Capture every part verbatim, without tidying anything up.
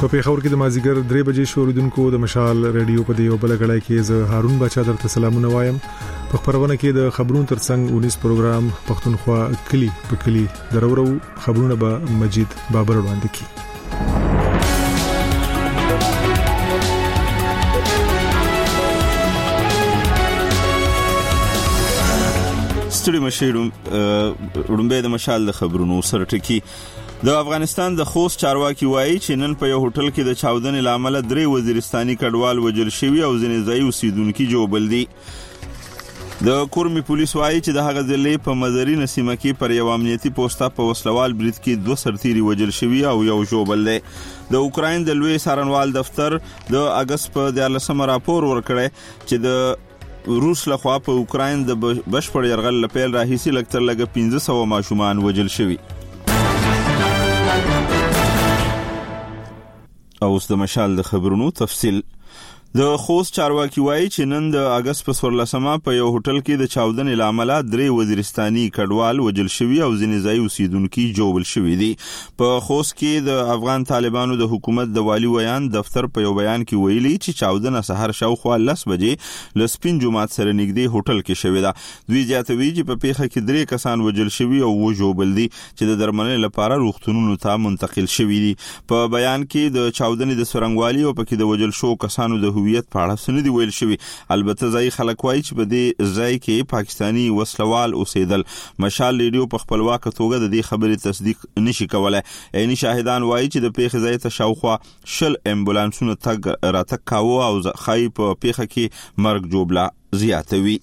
په پیښور کې د مازیګر درې بجې شوریدونکو د مشال رادیو په دی او بل غړای کې زه هارون بچا درته سلامونه وایم. په خبرونه کې د خبرونو ترڅنګ اونیس پروګرام پښتونخوا کلی په کلی درورو خبرونه به مجید بابر وړاندې کی. ستړي مشیروم رومبه د مشال د خبرونو سره ټکی. د افغانستان د خوست چارواکي وایي چې نن په یو هوټل کې د چاودنې لامل درې وزیرستاني کډوال وژل شوي او ځینې ځایي اوسیدونکي جوړبل دي. د کورمي پولیس وایي چې د هغه ضلع په مزري نسیمه کې پر یو امنیتي پوسټه په وسلوال برید کې دوه سرتیري وژل شوي او یو جوړبل دی. د اوکراین د لوی څارنوال دفتر د اگست په دیارلسمه راپور ورکړی چې د روس لخوا په اوکراین د بشپړ یرغل لپاره راهیسي لکتر لګ پنځه سوه ماشومان وژل شوي. اوس د مشال د خبرونو تفصیل. د خوست چارواکي وایي چې نن د اگست په څوارلسمه په یو هوټل کې د چاودنې لامل درې وزیرستاني کډوال وژل شوي او ځینې ځایي اوسیدونکي جوړبل شوي دي. په خوست کې د افغان طالبانو د حکومت د والي ویان دفتر په یو بیان کې ویلي چې چاودنه سحر شاوخوا لس بجې ل سپین جمعات سره نږدې هوټل کې شوې ده. دوی زیاتوي چې په پیښه کې درې کسان وژل شوي او و جوړبل دي چې د درملنې لپاره روغتونونو ته منتقل شوي دي. په بیان کې د چاودنې د سرنګوالي او پکې د وژل شو کسانو د هویت په اړه څه نه دي ویل شوي. البته ځای خلک وایي چې په دې ځای کې پاکستاني وسلوال اوسېدل. مشال ریډیو په خپلواکه توګه د دې خبرې تصدیق نشي کولای. عیني شاهدان وایي چې د پیښې ځای ته شاوخوا شل امبولانسونه تګ راتګ کاوه او خای په پیښه کې مرګ جوړبله زیاتوي.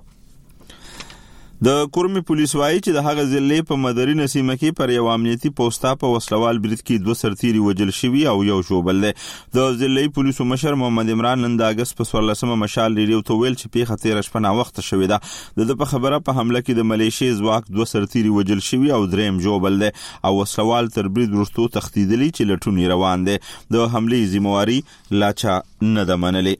د کورمي پولیس وایي چې د هغه ضلع په مدري نسیمه کې پر یو امنیتي پوسټه په وسلوال برید کې دوه سرتیري وژل شوي او یو جوړبل دی. د ضلعي پولیسو مشر محمد عمران نن د اگست په څوارلسمه مشال ریډیو ته ویل چې پیښه تېره شپه ناوخته شوې ده. د په خبره په حمله کې د ملیشي ځواک دوه سرتیري وژل شوي او دریم جوړبل دی او وسلوال تر برید وروسته تښتېدلي چې لټون روان دی. د حملې ذمہواري لا چا نه ده منلې.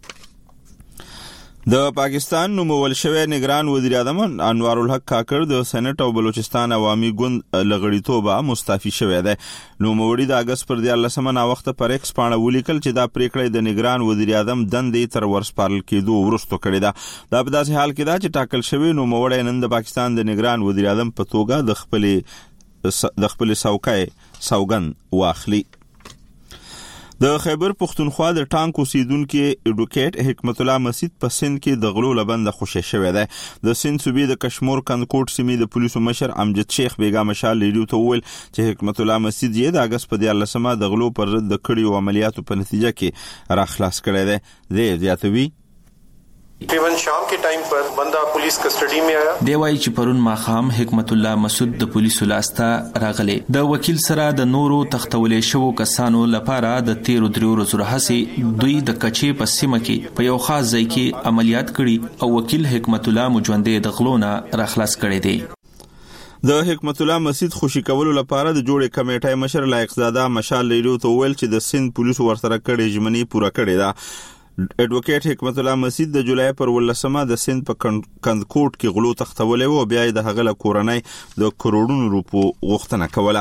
د پاکستان نومول شوی نگران وزیر اعظم انوار الحق کاکړ د سېنات او بلوچستان عوامي ګوند لغړیتوبه مستعفي شوی دی. نوموړي د اگست پر دیارلسمه ناوخته پر ایکس پاڼه ولیکل چې دا پریکړه د نگران وزیر اعظم دندې تر ورسپارل کېدو وروسته کړې ده. دا په داسې حال کې ده چې ټاکل شوی نوموړی نن د پاکستان د نگران وزیر اعظم په توګه د خپل د خپل څوکۍ سوګند واخلي. د خیبر پختونخوا د ټانک اوسیدونکو اډوکیټ حکمت الله مسعود په سند کې د غلو لبند خوشی شوی دی. د سند صوبې د کشمور کندکوټ سیمې د پولیسو مشر امجد شیخ بیگا مشال ریډیو ته وویل چې حکمت الله مسعود یې د اگست په دیارلسمه د غلو پر ضد د کړیو عملیاتو په نتیجه کې راخلاص کړی دی. دی زیاتوي تقریباً شام کے ټایم پر بندا پولیس کسټډي میں آیا. دی وایي چې پرون ماخام حکمت الله مسعود د پولیسو لاسته راغلی. د وکیل سره د نورو تختولې شوو کسانو لپاره د تیرو دریو ورځو راهیسې دوی د کچې په سیمه کې په یو خاص ځای کې عملیات کړي او وکیل حکمت الله مجوندې د غلو نه راخلاص کړی دی. د حکمت الله مسعود خوشی کولو لپاره د جوړې کمیټې مشر لایق زاده مشال ریډیو ته ویل چې د سند پولیسو ورسره کړې ژمنې پوره کړې ده. اډوکیټ حکمت الله مسعود د جولای پر ولسمه د سند په کندکوټ کې غلو تختولې و او بیا د هغه له کورنۍ د کروڑونو روپو غوښتنه کوله.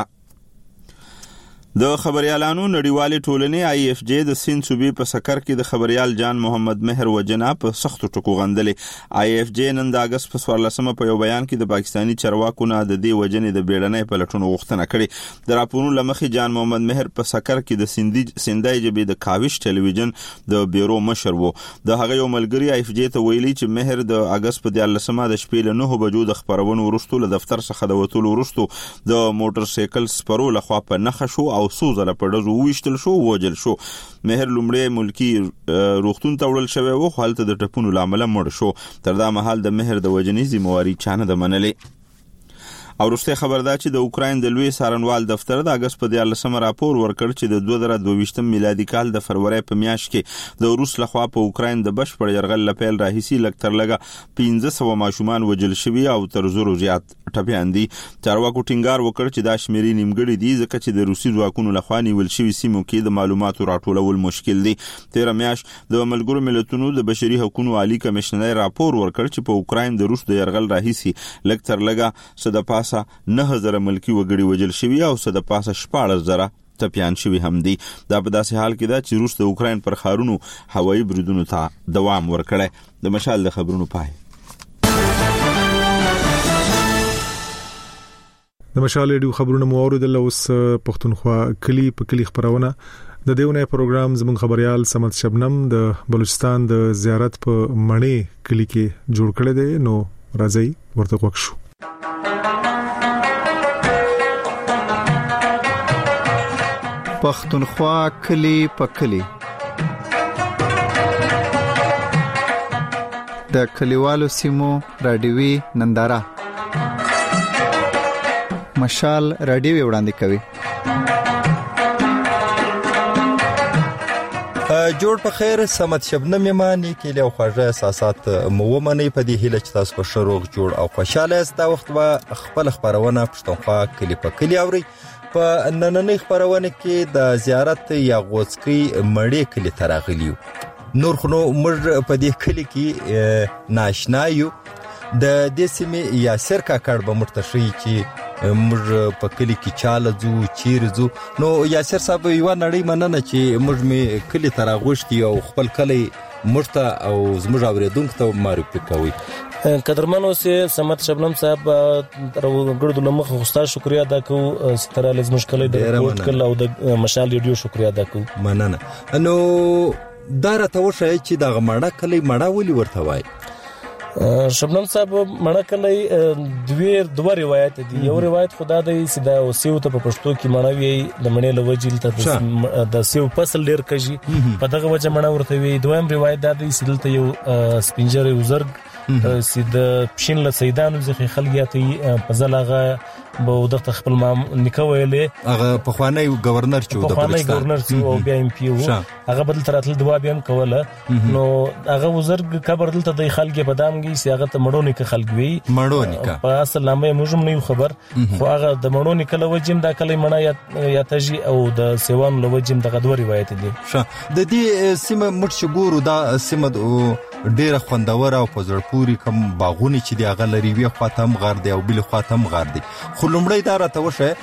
د خبريالانو نړیوالې ټولنې آی ایف جی د سند صوبې په سکر کې د خبريال جان محمد مهر وجنا په سختو ټکو غندلې. آی ایف جی نن د اگست په څوارلسمه په یو بیان کې د پاکستاني چارواکو نه د دې وجنې د بیړنۍ په لټون غوښتنه کړې. د راپورونو لمخې جان محمد مهر په سکر کې د سندي سندای جبې د کاوش ټلویزیون د بیرو مشر وو. د هغه یو ملګری آی ایف جی ته ویلي چې مهر د اگست په دیارلسمه د شپې له نه بجو د خبرونو وروسته له دفتر څخه د وټولو وروسته د موټر سایکل سپرو لخوا په نخښ شو او سوزه په ډزو وشتل شو وجل شو. مهر لومړی ملکی روغتون ته وړل شوی و خو هلته د ټپونو لامل مړ شو. تر دا مهال د مهر د وجنې ذمہواري چانه د منلې. او وروسته خبر ده چې د اوکراین د لوی څارنوال دفتر د اگست په دیارلسمه راپور ورکړ چې د دوه زره دوه ویشتم میلادي کال د فروری په میاشت کې د روس لخوا په اوکراین د بشپړ یرغل لپاره راهیسي لکتر لګه پنځه سوه ماشومان وژل شوي او تر زرو زیات ټپیان دي. چارواکو ټینګار وکړ چې دا شمیرې نیمګړې دي ځکه چې د روسي ځواکونو لخوا نیول شوي سیمو کې د معلوماتو راټولول مشکل دي. تیره میاشت د ملګرو ملتونو د بشري حقوقو عالی کمشنر راپور ورکړ چې په اوکراین د روس د یرغل راهیسي لکتر لګه صد پاسه نه هزار ملکی وګړي وژل شوي او صد پاسه شپاړس زره ټپيان شوي هم دي. دا په داسې حال کې ده چې روس د اوکراین پر ښارونو هوایي بریدونو ته دوام ورکړی. د مشال د خبرونو پای. د مشال ریډیو خبرونه مو اوریدل. اوس پښتونخوا کلی په کلی خبرونه د دیونه پروګرام زمون خبريال سمت شبنم د بلوچستان د زیارت په مڼې کلی کې جوړ کړی دی. نو راځي ورته وښو. پښتونخوا کلی په کلی د کلیوالو سیمو رادیوي ننداره مشال رادیو وړاندې کوي. جوړ په خیر سمت شبنم یمانی کې له خواجه اساسات مومنې په دې هله چې تاسو په شروع جوړ او خوشاله است. دا وخت به خپل خبرونه پښتونخوا کلی په کلی اوري. په نننۍ خبرونه کې د زیارت یا غوڅکی مړې کلی تراغلیو. نور خو موږ په دې کلی کې ناشنا یو. د دې سیمې یا سرکا کړه به مرتشي چې موږ په کلی کې چاله زو چیر زو. نو یاسر صاحب یو نړۍ مننه چې موږ می کلی تراغوشتي او خپل کلی مرته او زموږ اوریدونکو ته معرفي کوي. قدرمنو سه سمت شبنم صاحب ګردو لمخ خوستا شکریا ادا کو ستاره لزمش کلی د ګوت کله او د مشال ریډیو شکریا ادا کو. مننه. نو دار ته وشه چې د غمړه کلی مړه ولي ورته وای. شبنم صاحب مړه کلی دوی دوه روایت دي. یو روایت خدا د سیدا او سیو ته په پښتو کې مړه وی د مڼې لوجیل ته د سیو فصل ډیر کږي په دغه وجه مړه ورته وی. دویم روایت دا د سیدل ته یو سپینجر وزرګ سید پښین له سیدانو ځخه خلګیاتي په ځلغه به د خپل مام نکویلې هغه په خوانی گورنر چې د بلوچستان گورنر چې او بیا ایم پی او هغه بدل تراتل دوا بیا کوله. نو هغه وزرګ قبر دلته د خلګي بدامږي سیاغه ته مړونی ک خلګوي مړونی په اصل نامه موږ نه خبر خو هغه د مړونی کله وجم دا کله مړه یا تجي او د سیوان لوجم دغه دوه روایت دي. د دې سیمه مرچ ګورو دا سیمه ډیره خوندور او پزړپوري کوم باغونه چې دی هغه لري وی خاطم غار دی او بل خاطم غار دی. خو لومړی دا راته وشه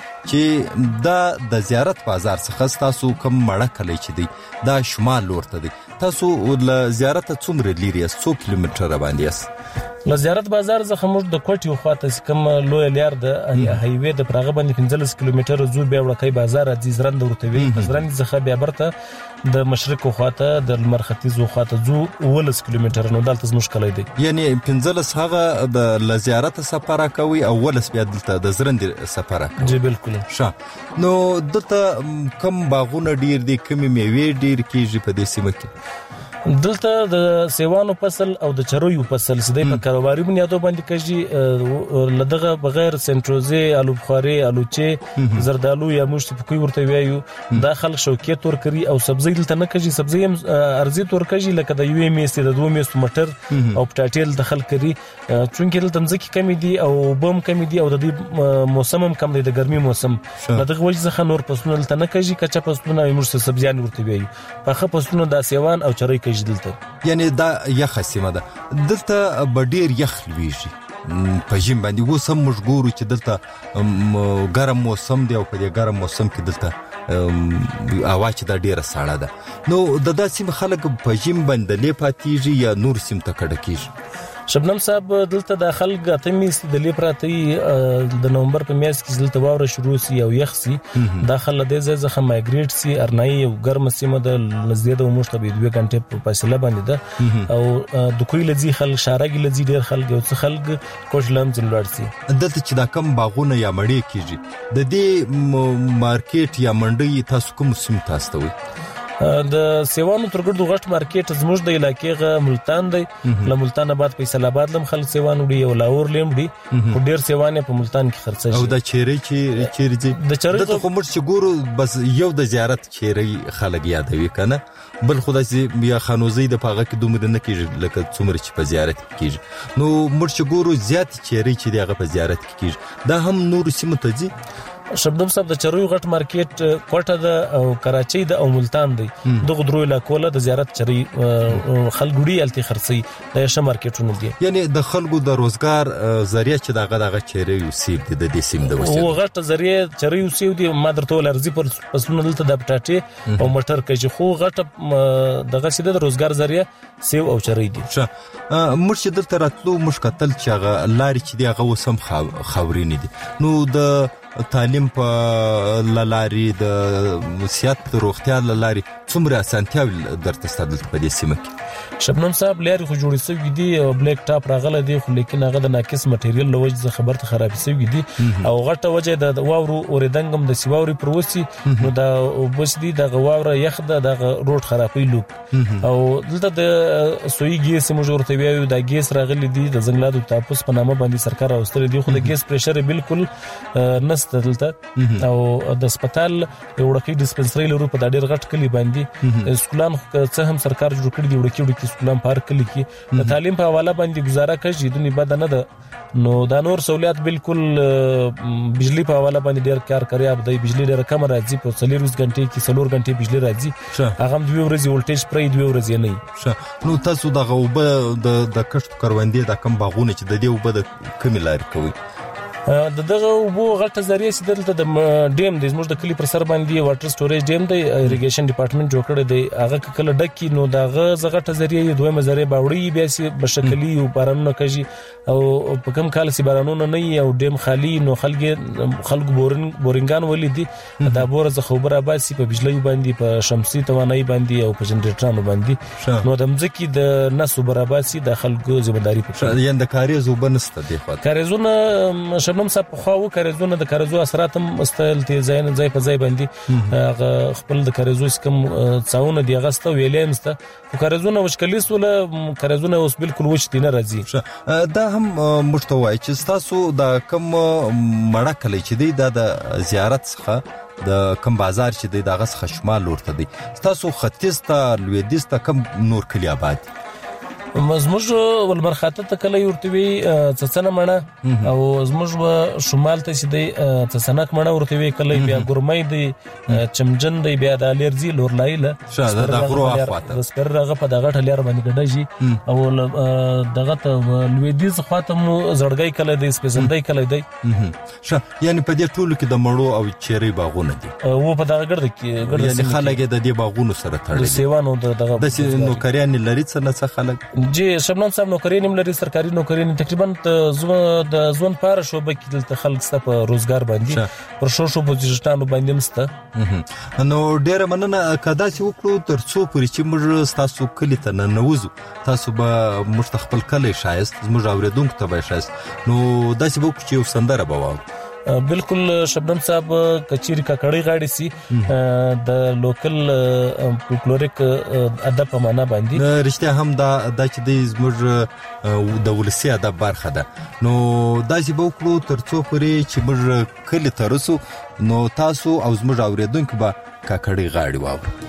چې دا د زیارت بازار څخه تاسو کوم مړه کلی چې دی دا شمال لورته دی. تاسو ول زیارت څومره لري؟ څو کیلومتره باندې است؟ ل زیارت بازار څخه موږ د کوټیو خواته کوم لوی لیار د هایوی د پرغه باندې پنځلس کیلومتره زو بیا وړکای بازار د زرند ورته وی. زرند څخه بیا برته د مشرق خواته د مرختیز خواته زو ولس کیلومتره نو دلته مشکل دی. یعنی پنځلس هغه د ل زیارت سفر کوي او ولس بیا دلته د زرند سفر کوي. جی بالکل. ښه. نو دلته کم باغونه ډیر دي کم میوې ډیر کیږي په دې سیمه کې. دلته د سیوانو فصل او د چرویو فصل سده په کاروباري بنیادو باندې کېږي. لدغه بغیر سنټروزي الو بخاري الوچه زردالو یا مشت په کوي ورته ویایو د خلک شوکیت ور کوي او سبزی دلته نه کوي. سبزی هم ارزي تور کوي لکه د یو میست د دوه میست مټر او پټاټیل د خلک کوي چونکه دلته مزکی کمی دي او بم کمی دي او د موسم هم کم دی د ګرمي موسم. دغه وجه ځخه نور پسونه دلته نه کوي کچا پسونه مشت سبزیان ورته ویایو. په پسونه د سیوان او چروي دلته یعنی دا یخ سیمه ده. دلته بډیر یخ لويږي په جیم باندې وسم مشګورو چې دلته ګرم موسم دی او په دې ګرم موسم کې دلته هوا چې دا ډیره ساړه ده. نو د داسې خلک په جیم باندې لپاتیږي یا نور سیم ته کډه کیږي. شبنم صاحب دلته د خلک اتمیس د لیپراتي د نومبر په میاشت کې دلته واوره شروع سي او یخ سي داخله د ځخه مایګریټ سي ارنای او ګرم سیمه د لزیاده مشتبه دوه غنټه په فاصله باندې ده او د کوی لذي خلک شارګي لذي ډیر خلک او څه خلک کوجلم زلوړ سي. دلته چې دا کم باغونه یا مړې کیږي د دې مارکیټ یا منډي تاسو کوم سیم تاسو ته وي؟ د سیوانو ترګردو غټ مارکیټ زموږ د علاقې غ ملتان دی. له ملتان آباد فیصل آباد لم خلک سیوانو دی او لاور لم دی خو ډیر سیوانه په ملتان کې خرڅ شي. او د چيري چې چيري د چيري د کومر چې ګورو بس یو د زیارت چيري خلک یادوي کنه بل خدای سي بیا خانوزي د پاغه کې دومره نه کیږي لکه څومره چې په زیارت کیږي. نو مرچ ګورو زیات چيري چې دغه په زیارت کې کیږي دا هم نور سیمه ته دي. شبنم صاحب د چروي غټ مارکیټ کوټه د او کراچي د او ملتان دی دغه درو علاقو له د زیارت چري خلګوړي التي خرسي د شه مارکیټونه دي یعنی د خلکو د روزګار ذریعہ چې دغه دغه چیرې یوسیب دي د دې سیم د وسیله او غټ ذریعہ چري یوسیب دي مادر ټول ارزي پر پسونه دلته د پټاټي او مټر کې خو غټ دغه سیده د روزګار ذریعہ سیو او چري دي مرشد دلته راتلو مشکتل چې هغه لاري چې دی هغه وسم خاورین دي نو د تعلیم په لاري د سیاست روغتیا لاري څومره اسانتیا درته ستدل په دې سیمه کې شبنم صاحب لاري خو جوړې سوي دي او بلیک ټاپ راغله دي خو لیکن هغه د ناقص مټیریل لوجه خبرته خراب سوي دي او غټه وجه د واورو اوریدنګم د سیواوري پروسي نو دا وبس دي د غواوره یخ د روډ خرابې لوک او دلته د سوي ګیس موجورته ویو د ګیس راغلي دي د زنګلادو تاسو په نامه باندې سرکار اوستل دي خو د ګیس پريشر بالکل نسته دلته او د هسپتال یو وړکی ډیسپنسری لرو په ډېر غټ کلی باندې سکولان څه هم سرکار جوړ کړی دی وړکی وړکی سکولان پارک کلی کې د تعلیم په حواله باندې گزاره کوي دونی بد نه ده نو دا نور سہولیات بالکل بجلی په حواله باندې ډېر کار کوي اب د بجلی ډېر کم راځي په څلور غنټې کې څلور غنټې بجلی راځي هغه هم دوه ورځې ولټیج پرې دوه ورځې نه نو تاسو دغه وب د کشف کروندې د کم باغونه چې د دې وب د کمی لار کوي د دغه وبو غټه ذریعہ چې دلته د ډیم د زموږ د کلی پر سر باندې واټر سټوریج ډیم دی ایریګیشن ډپارټمنټ جوړ کړی دی هغه کله ډکی نو دغه زغټه ذریعہ دوه مزره باوړی بیا سي بشکلی او بارانونه کوي او په کوم کال سي بارانونه نه او ډیم خالی نو خلګ خلګ بورن بورنګان ولیدي دا بور ز خبره باسي په بجلی باندې په شمسي توانایي باندې او په جنریټرانو باندې نو د مزکی د نسو براباسي د خلګو ځمداري په یان د کاریز وبنسته دی خاطر کاریزونه شبنم صاحب خو کاریزونه د کاریزو اثرات هم استل ته ځای نه ځای په ځای باندې خپل د کاریزو کم څاونه دی غسته ویلې مسته خو کاریزونه وشکلیس ولا کاریزونه اوس بالکل وشتي نه راځي دا هم مشتوي چې تاسو د کم مړه کلی چې دی د زیارت څخه د کم بازار چې دی دغه څخه شمال ورته دی تاسو ختیځ ته لویدیځ ته کم نور کلی آباد زموږ ولمرخاته ته کله ورته وی څڅنه مړه او زموږ شمال ته سي دی څڅنک مړه ورته وی کله بیا ګرمۍ دی چمجن دی بیا د الرجی لورلایله شاده د غرو اخواته د سپرغه په دغه ټلیر باندې ګډږي او دغه ته لویدیز خاطم زړګي کله دی سپېزندای کله دی شه یعنی په دې ټولو کې د مړو او چيري باغونه دي او په دغه ګرد کې ګرد یعنی خلک د دې باغونو سره تړلي د سیوانو دغه د نوکریان لري څه څه خلک جی شبنم صاحب نوکری نیم لري سرکاري نوکری تقریبا زو د ځوان پاره شوبه کې دلته خلک ست په روزګار باندې پر شو شو پوزیشنانو باندې مسته نو ډېر مننه کدا چې وکړو ترڅو پرې چې موږ تاسو کلی ته نه نوځو تاسو به مستقبل کلی شایست موږ اوریدونکو ته به شایست نو داسې وکړو چې یو سندره بواو بالکل شبنم صاحب کچيري ککړی غاړي سي د لوکل فولکلوریک ادب په معنا باندې رښتیا هم دا د چې د زموږ د ولسی ادب برخه ده نو داسې به وکړو ترڅو پرې چې موږ کلی ترسو نو تاسو او زموږ اوریدونکو به ککړی غاړي واو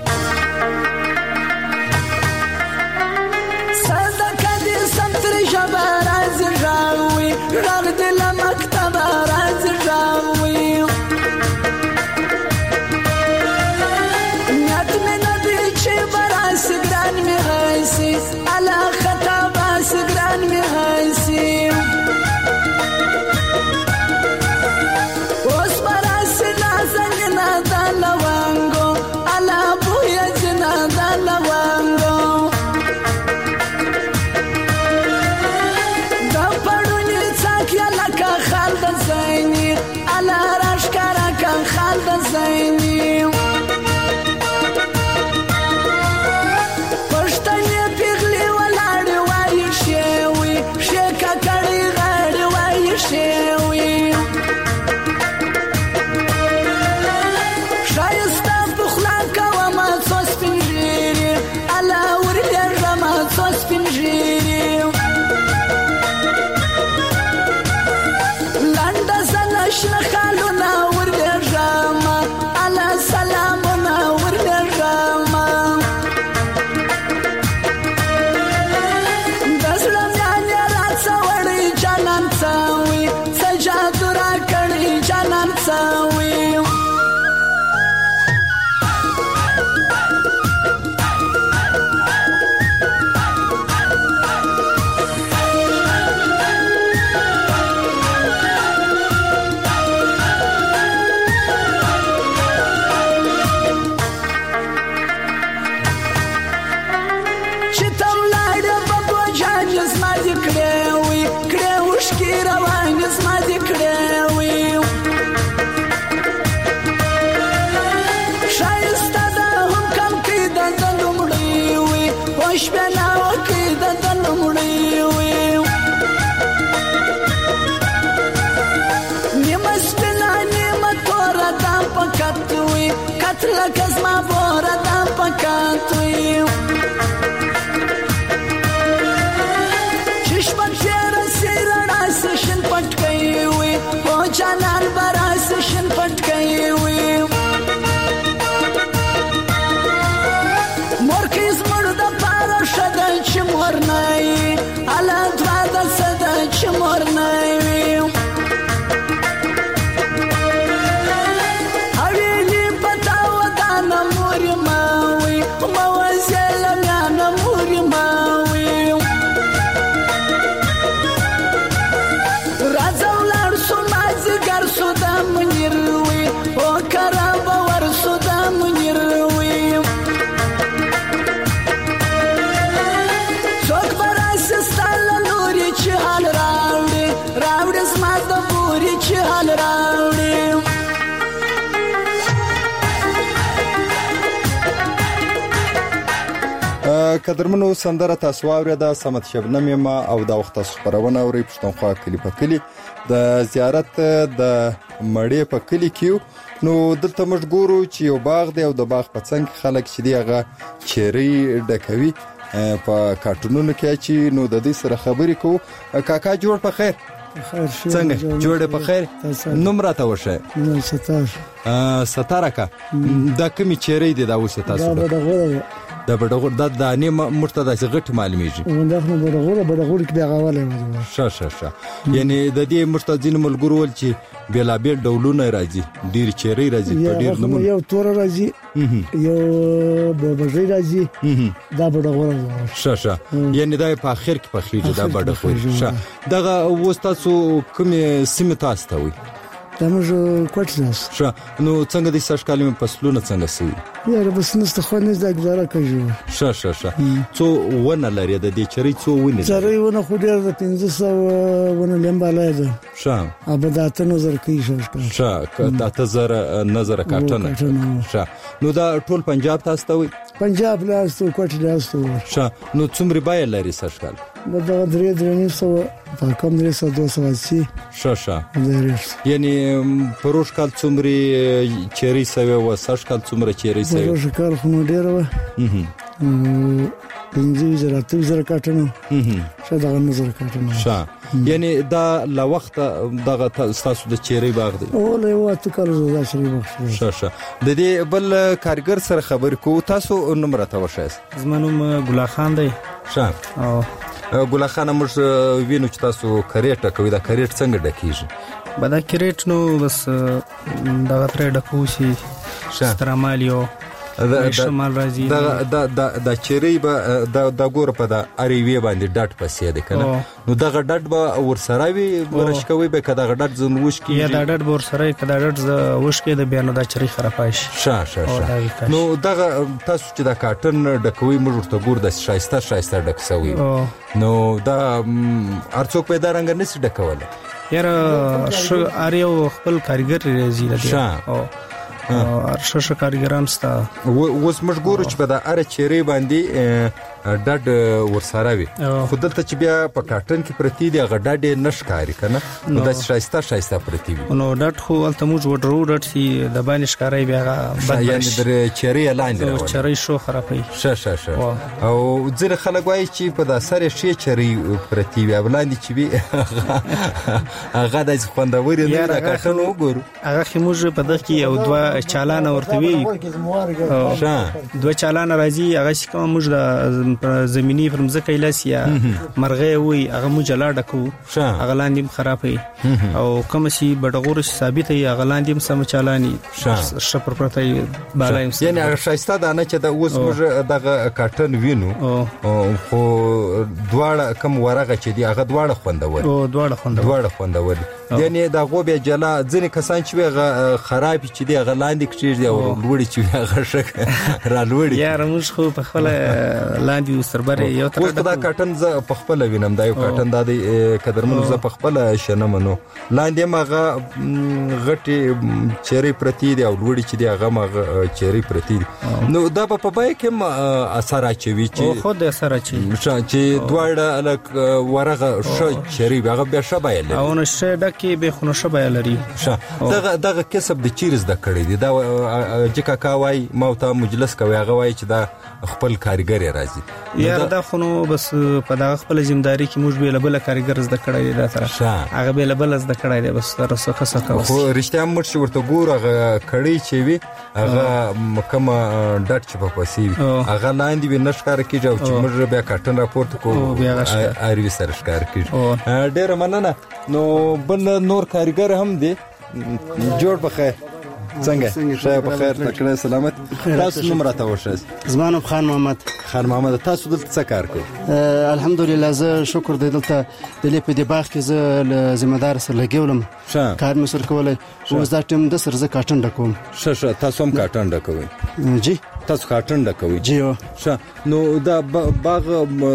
على خطاب سجران مهايسي واصبر السنا زننا دلوانغو على بويا جنا دلوانغو دپړونی څاکیا لکه خالد زینی على راشکارا کان خالد زینی پښتنې پیغلې ولاړ شپنا وکي د دلمړی وي نیمه سپنا نیمه تور د پکات وي کتل کزما بور د پکات وي چشم تیر سیرنا سشن پټکي وي او جانان برا سشن پټکي وي مورکیز مړ د پاره شد چې مور نه الا دوا د صد چې مور نه اویلی پتاو د نمور ماوي موزل نه نمور ماوي راځولار سو مازګر سو د منیر وي او کرا باور سو د منیر وي قدرمنو سندره تاسو اوریدا سمت شبنم ما او د وخت خبرونه اوري پښتونخوا کلی په کلی د زیارت د مړې په کلی کیو نو دلته موږ ګورو چې یو باغ دی او د باغ په څنګ خلک چې دی هغه چيري ډکوي په کارټونونو کې چې نو د دې سره خبرې کوو کاکا جوړ په خیر خیر شو څنګه جوړ په خیر نوم راته وشه نو ستار ا ستاره کا دا کومي چيري دی دا وسه تاسو دا بدغه د بډغور د دانې مرتضی غټ معلومیږي دا خو بډغور بډغور کې دی غواله شه شه شه یعنی د دې مرتضی ملګرو ول چې بلا بیل ډولونه راځي ډیر چيري راځي په ډیر نمونه یو تور راځي یو ببجې راځي دا بډغور شه شه یعنی دا په اخر کې په خېږي دا بډغور شه دغه وستاسو کوم سیمه تاسو ته وي دموږ کوټلاس شه نو څنګه د سش کلمې پسلونه څنګه سي یاره بس نست خو نه زده گزاره کوي شه شه شه څو ونه لري د دې چری څو ونه چری ونه خو ډیر د پنځه سوه ونه لمباله ده شه ابدات نظر کوي شه شه د زر نظر کاټنه شه نو دا ټول پنجاب تاسو ته وي پنجاب لاسته کوټلاس شه نو څومره بای لري سش کال دا درې درې سو په کوم درې سو دوه سو اسی شه شه یعنی پروش کال څومره چری سوي و سش کال څومره چری سوي پروش کال خو ډیر و پنځه زره اته زره کاټنو شه دا نظر کاټنو شه یعنی دا لا وخت دغه تاسو د چيري باغ دی او له وخت کله زړه شری باغ شه شه د دې بل کارګر سره خبر کو تاسو نمبر ته وشاست زمونږ ګلا خان دی شه او ګلا خان موږ وینو چې تاسو کریټه کوي دا کریټ څنګه ډکیږي بدا کریټ نو بس دا تر ډکو شي سترامالیو دا دا دا دا د چيري به د د ګور په د اریوي باندې ډټ پسې ده کنه نو دغه ډټ به ور سره وي ورش کوي به کدا ډټ زون وش کی یا د ډټ ور سره کدا ډټ وش کې د بیان د چری خرابایش شه شه شه نو دغه تاسو چې د کاټن ډکوي موږ ته ګور د شایسته شایسته ډکسوي نو دا ارڅوک پیدا رنګ نس ډکوله یاره شو اریو خپل کارګر راځي شه ارشا شکارګران ستا اوس موږ ګورو چې په د اره چيري باندې ډډ ورسره وي خو دلته چې بیا په کاټن کې پرتی دی غډډ نشکاري کنه نو د شایسته شایسته پرتی وي نو ډډ خو الته موږ وډرو ډډ سي د باندې شکاري بیا یعنی در چيري لاندې راوړي چيري شو خرابي شه شه شه او ځل خلک وایي چې په د سره شي چيري پرتی وي بلاندې چې وي هغه د خوندوري نه د کاټن وګورو هغه موږ په دغه کې یو دوا چالان ورته وی شه دوه چالان راځي هغه کوم موږ د زميني فرمزه کایلاسیا مرغه وي هغه موږ لاډکو هغه لاندې خرابې او کوم شي بډغور ثابت ای هغه لاندې سم چالاني شپر پرته بالایم یعنی هغه شایسته ده نه چې د اوس موږ دغه کاټن وینو خو دواړه کم ورغه چې دی هغه دواړه خوندور او دواړه خوندور دواړه خوندور یعنی دا غوبه جلا ځنې کسان چې خراب چې دی هغه لاندې کېږي او لوړی چې هغه شک را لوړی یار موږ خو په خپل لاندې لاندې وستربره یو تر اوس دا کاټن ز په خپل وینم دا یو کاټن د قدرمنو ز په خپل شنمنو لاندې ماغه غټي چيري پرتی دی او وړي چې دی هغه ماغه چيري پرتی نو دا په پای کې اثر اچوي چې خود اثر اچوي چې دواړه الک ورغه شو چيري هغه به شبای لري او نو شه دکې به خو شبای لري دغه دغه کسب د چیرز د کړی دی دا جکا کاوای موته مجلس کوي هغه وای چې دا خپل کاریګر راځي یار دا خو نو بس په دغه خپل ځمداري کې موږ به لبل کاریګر زده کړی دی دا تر هغه به لبل زده کړی دی بس تر څه څه کوي خو رښتیا مرشي ورته ګور هغه کړی چې وي هغه کومه ډټ چې په پسی هغه لاندې به نشکار کیږي او چې موږ بیا کاټن راپورټ کوو اروي سره ښکار کیږي ډېر مننه نو بل نور کاریګر هم دی جوړ بخیر څنګه شه په خیر تکړه سلامت تاسو نوم راته وښه زمانو خان محمد خان محمد تاسو دلته څه کار کوئ الحمدلله زه شکر دی دلته د لې په دی باغ کې زه ذمہ دار سره لګولم کار مې سره کولای اوس دا ټیم د سر زه کاټن ډکوم شه شه تاسو هم کاټن ډکوئ جی تاسو کاټن ډکوئ جی شه نو دا باغ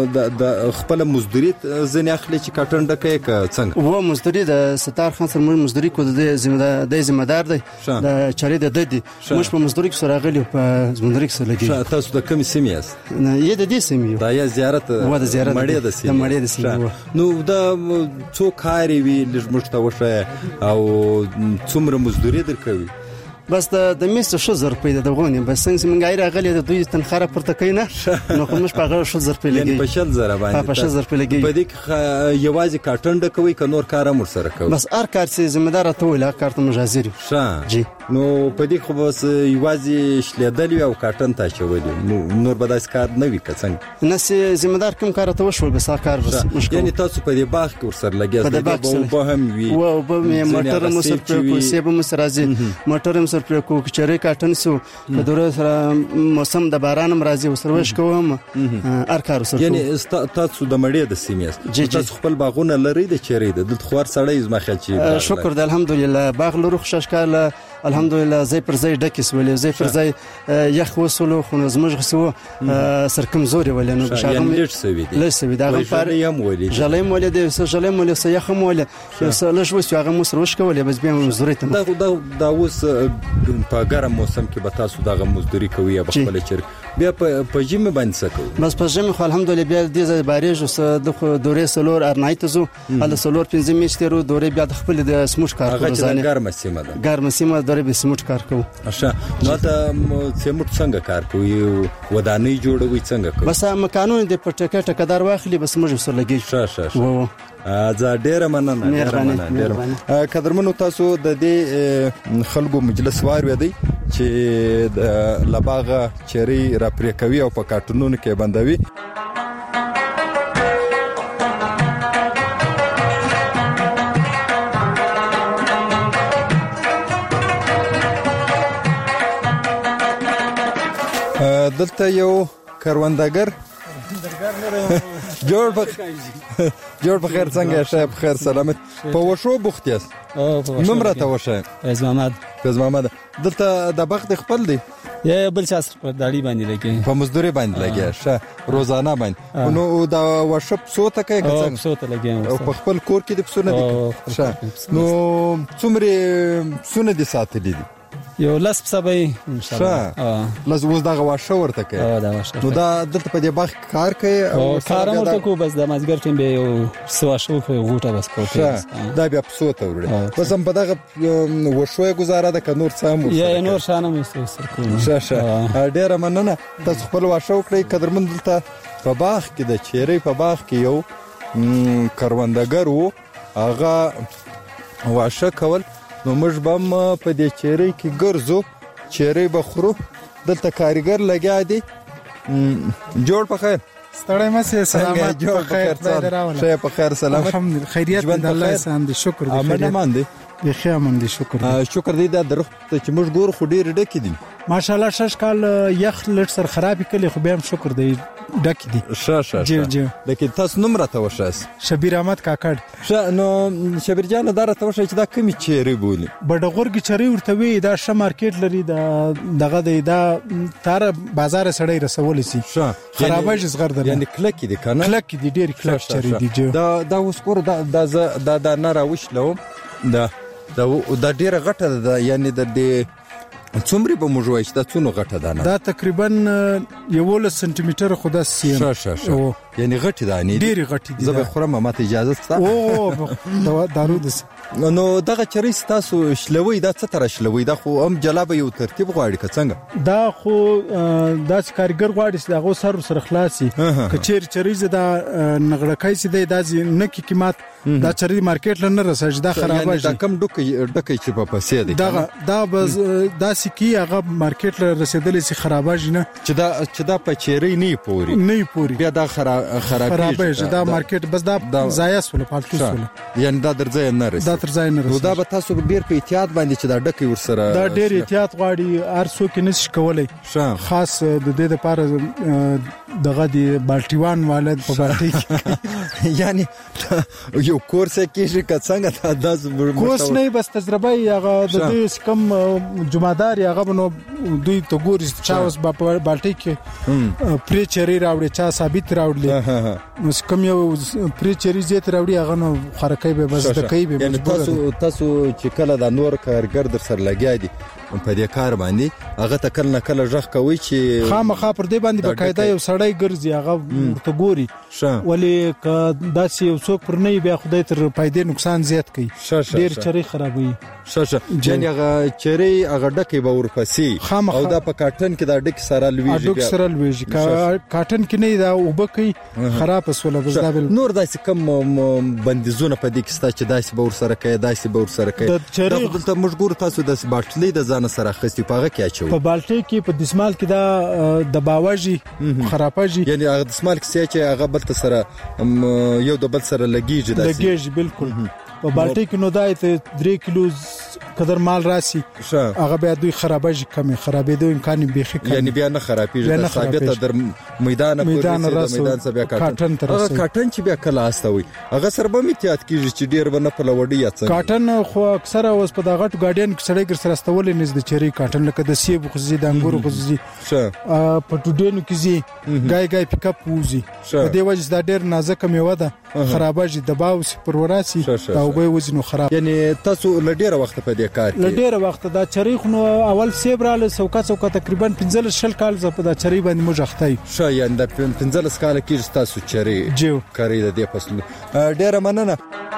د خپل مزدوری ځنې اخلي چې کاټن ډکې ک څنګه و مزدوری د ستار خان سره مزدوری کو د ذمہ دار دی د چاري د ددي موږ په مزدوری سره غلي په مزدوری سره لګي تاسو د کوم سیمه یاست نه یی د دې سیمه دا یا زیارت و د زیارت مړې د سیمه د مړې د سیمه نو دا څو کاری وی لږ مشته وشه او څومره مزدوری درکوي بس د د میسته شو زر پیدا دغونی بس څنګه څنګه غیر غلې د دوی تنخره پرته کینه نو کوم مش په غیر شو زر پیدا لګي په شل زر باندې په شل زر پیدا لګي په دې کې یوازې کاټن ډکوي ک نور کار مر سره کوي بس ار کار سي ذمہ دار ته ویلا کارت مجازري شه جی نو په دې خو بس یوازې شلیدل او کاټن ته چولې نو نور بداس کار نه وی کڅنګ نس ذمہ دار کوم کار ته وشول بس کار بس مشکل یعنی تاسو په دې باغ کې ور سره لګي په هم وی او په موټر مو سره په سیب مو سره راځي موټر مو سره په چرې کاټن سو په دوره سره موسم د باران مرضی وسروش کوم ار کار سره یعنی تاسو د مړې د سیمې تاسو خپل باغونه لري د چرې د خور سړی زما خیال چی شکر د الحمدلله باغ لرو خوششکاله الحمدلله زي پر زي ډکس ولې زي پر زي یخ وسلو خو زموږ غسو سر کمزوري ولې نو بشاغم لږ سوي دي لږ سوي دا غفار یم ولې جلیم ولې د سه جلیم ولې سه یخم ولې سه لږ وسو هغه مو سروش کولې بس بیا مزدوري ته دا دا دا اوس په ګرم موسم کې به تاسو دغه مزدوري کوي یا خپل چر بیا په جیم باندې سکو بس په جیم خو الحمدلله بیا د دې باریج سه د دوره سلور ارنایت زو ال سلور پنځه میشترو دوره بیا د خپل د سموش کار کوي هغه ګرم سیمه ده ګرم سیمه دوره به سموټ کار کوي اشه نو ته سموټ څنګه کار کوي ودانۍ جوړوي څنګه کوي بس مکانونه د پټکه ټکدار واخلي بس موږ سره لګي شه شه ځا ډیره مننه ډیره مننه قدرمنو تاسو د دې خلکو مجلس وار ودی چې د لباغه چری را پرې کوي او په کارټونونو کې بندوي دلته یو کاروندګر جوړ بخیر جوړ بخیر څنګه شه بخیر سلامت په وشو بوختیاس نوم راته وشه فیض محمد فیض محمد دلته د بخت خپل دی یا بل چا په داړي باندې لګي په مزدوري باندې لګي شه روزانه باندې نو دا وشپ سوته کوي څنګه سوته لګي او په خپل کور کې د پسونه دي شه نو څومره سونه دي ساتلې دي یو لاس سبای ان شاء الله لاس اوس دا واشه ورته کوي اه دا واشه نو دا دلته په دې باغ کار کوي او کار ورته کو بس د مازګر ټیم به یو سواشو په غوټه بس کوي دا بیا پسوته وړي بس هم په دغه وشوې گزاره ده ک نور سم یا نور شانه مې سر کوم شه شه ډیره مننه تاسو خپل واشه وکړئ قدرمن دلته په باغ کې د چيري په باغ کې یو کاروندګر وو هغه واشه کول نو موږ بم په دې چيري کې ګرځو چيري بخرو دلته کاریګر لګیا دي جوړ په خیر ستړی مې سلامت جوړ په خیر شه په خیر سلامت الحمدلله خیریت د الله احسان دي شکر دې امنه مان دي بخیر من دي شکر شکر دې د درخت چې موږ ګور خو ډیر ډک دي ماشاءالله شش کال یخ لټ سر خرابې کړي خو به هم شکر دی ډک دي ښه ښه جی جی لیکن تاسو نوم راته وښاس شبیر احمد کاکړ ښه نو شبیر جان دا راته وښاي چې دا کومي چیرې بولي بډغورګي چری ورته وی دا ش مارکیټ لري دا دغه دی دا تار بازار سړی رسول شي خرابه زغر ده یعنی کلک دي کنه کلک دي ډیر کلک چری دي جو دا دا اوس کور دا دا دا نه راوښلو دا دا ډیره غټه ده یعنی د دې څومره به موږ وایو چې دا څونو غټه ده نه دا تقریبا یو سنتي متر خدا سیم ښه ښه ښه یعنی غټه ده نه ډیره غټه دي زه به خورم ماته اجازه شته او دا دارو دس نو دغه چری تاسو شلوي دا څه تر شلوي دا خو هم جلابه یو ترتیب غواړي که څنګه دا خو دا کارګر غواړي چې دا غو سر سره خلاصي کچیر چری دا نغړکای سي دا نه کی قیمت دا چری مارکیټ لنه رسېږي دا خرابه دا کم ډکه ډکه چې په پسې دي دا دا بس دا سکی هغه مارکیټ ل رسیدلې سي خرابه جنه چې دا چې دا په چری نه پوري نه پوري بیا دا خرابه دا مارکیټ بس دا ضایع سول پالتو سول یعنی دا درځي نه رسي دا ترځای نه رسي دا به تاسو ډیر په احتیاط باندې چې دا ډکه ورسره دا ډیر احتیاط غواړي هر څوک نشي کولای خاص د دې لپاره دغه دی بالټیوان والد په بالټی یعنی یو کورس کېږي که څنګه دا د کورس نه بس تجربه هغه د دې کم جمعدار هغه نو دوی ته ګوري چې اوس په بالټی کې پریچری راوړي چا ثابت راوړي نو کوم یو پریچری زیات راوړي هغه نو خرکې به بس د کوي به تاسو تاسو چې کله د نور کارګر در سره لګیا دي په دې کار باندې هغه ته کله کله ژغ کوي چې خامخا پر دې باندې بقاعده یو سړی ګرځي هغه ورته ګوري ولی که داسې یو څوک پر نه بیا خدای تر پیدا نقصان زیات کوي ډیر چری خرابوي شاشه جن هغه چری هغه ډکه به ورپسې او دا په کاټن کې دا ډک سره لويږي ډک سره لويږي کاټن کې نه دا وبکي خراب وسوله بس دا نور داسې کم بندیزونه په دې کې ستا چې داسې به ور سره کوي داسې به ور سره کوي دا دلته مشګور تاسو د باټلې د ځان سره خستي پاغه کې اچوي په بالټي کې په دسمال کې دا د باواجی خراباجی یعنی هغه دسمال کې چې هغه بل سره یو د بل سره لګیږي داسې لګیږي بالکل په بالټي کې نو دایته درې کیلو قدر مال راسي هغه بیا دوی خرابېږي کمی خرابېدو امکان به خې یعنی بیا نه خرابېږي ثابته در میدان میدان پورې میدان څخه بیا کاټن هغه کاټن چې بیا کله استوي هغه سره به میتیات کیږي چې ډیر ونه په لوړی یا څنګه کاټن خو اکثره اوس په دغه ګاډین کې سړی ګر سره استول نه د چری کاټن لکه د سیب خوځي د انګور خوځي په ټوډینو کې زی ګای ګای پک اپ وځي په دې وجه دا ډیر نازک میوه ده خرابېږي دباو پر وراسي او به وزنو خراب یعنی تاسو لډیره وخت په دې کار کې لډیره وخت دا چریخ نو اول سیبراله سوکا سوکا تقریبا پنځه شل کال ز په دا چری باندې موجختای شا یعنی د پنځه کال کې تاسو چری کاری د دې فصل ډیره مننه